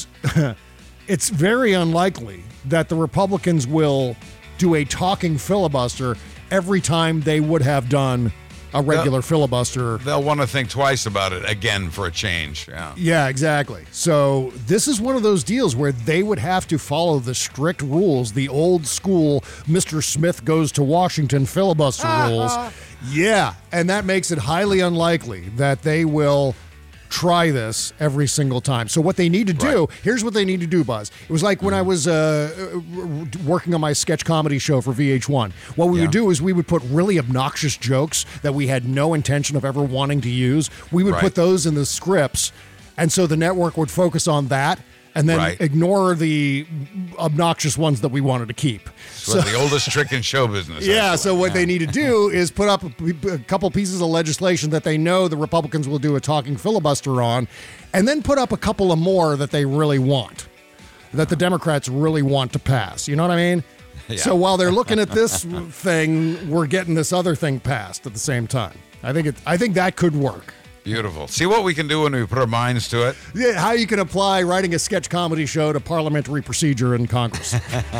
it's very unlikely that the Republicans will do a talking filibuster every time they would have done a regular they'll, filibuster. They'll want to think twice about it again for a change. Yeah. Yeah, exactly. So this is one of those deals where they would have to follow the strict rules, the old school Mister Smith goes to Washington filibuster rules. Yeah, and that makes it highly unlikely that they will try this every single time. So what they need to do, right. here's what they need to do, Buzz. It was like when I was uh, working on my sketch comedy show for V H one. What we yeah. would do is we would put really obnoxious jokes that we had no intention of ever wanting to use. We would right. put those in the scripts, and so the network would focus on that and then right. ignore the obnoxious ones that we wanted to keep. So, so the oldest trick in show business. Yeah, actually. so what yeah. they need to do is put up a, a couple pieces of legislation that they know the Republicans will do a talking filibuster on, and then put up a couple of more that they really want, that the Democrats really want to pass. You know what I mean? Yeah. So while they're looking at this thing, we're getting this other thing passed at the same time. I think it. I think that could work. Beautiful. See what we can do when we put our minds to it? Yeah, how you can apply writing a sketch comedy show to parliamentary procedure in Congress.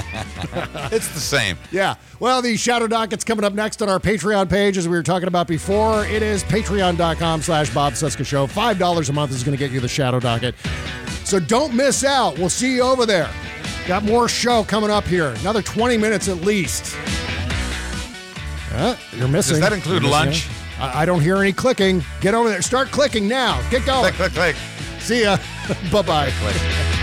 It's the same. Yeah. Well, the Shadow Docket's coming up next on our Patreon page, as we were talking about before. It is patreon.com slash Bob Cesca Show. five dollars a month is going to get you the Shadow Docket. So don't miss out. We'll see you over there. Got more show coming up here. Another twenty minutes at least. Uh, you're missing. Does that include missing lunch? It. I, I don't hear any clicking. Get over there. Start clicking now. Get going. Click, click, click. See ya. Bye-bye. Click, click.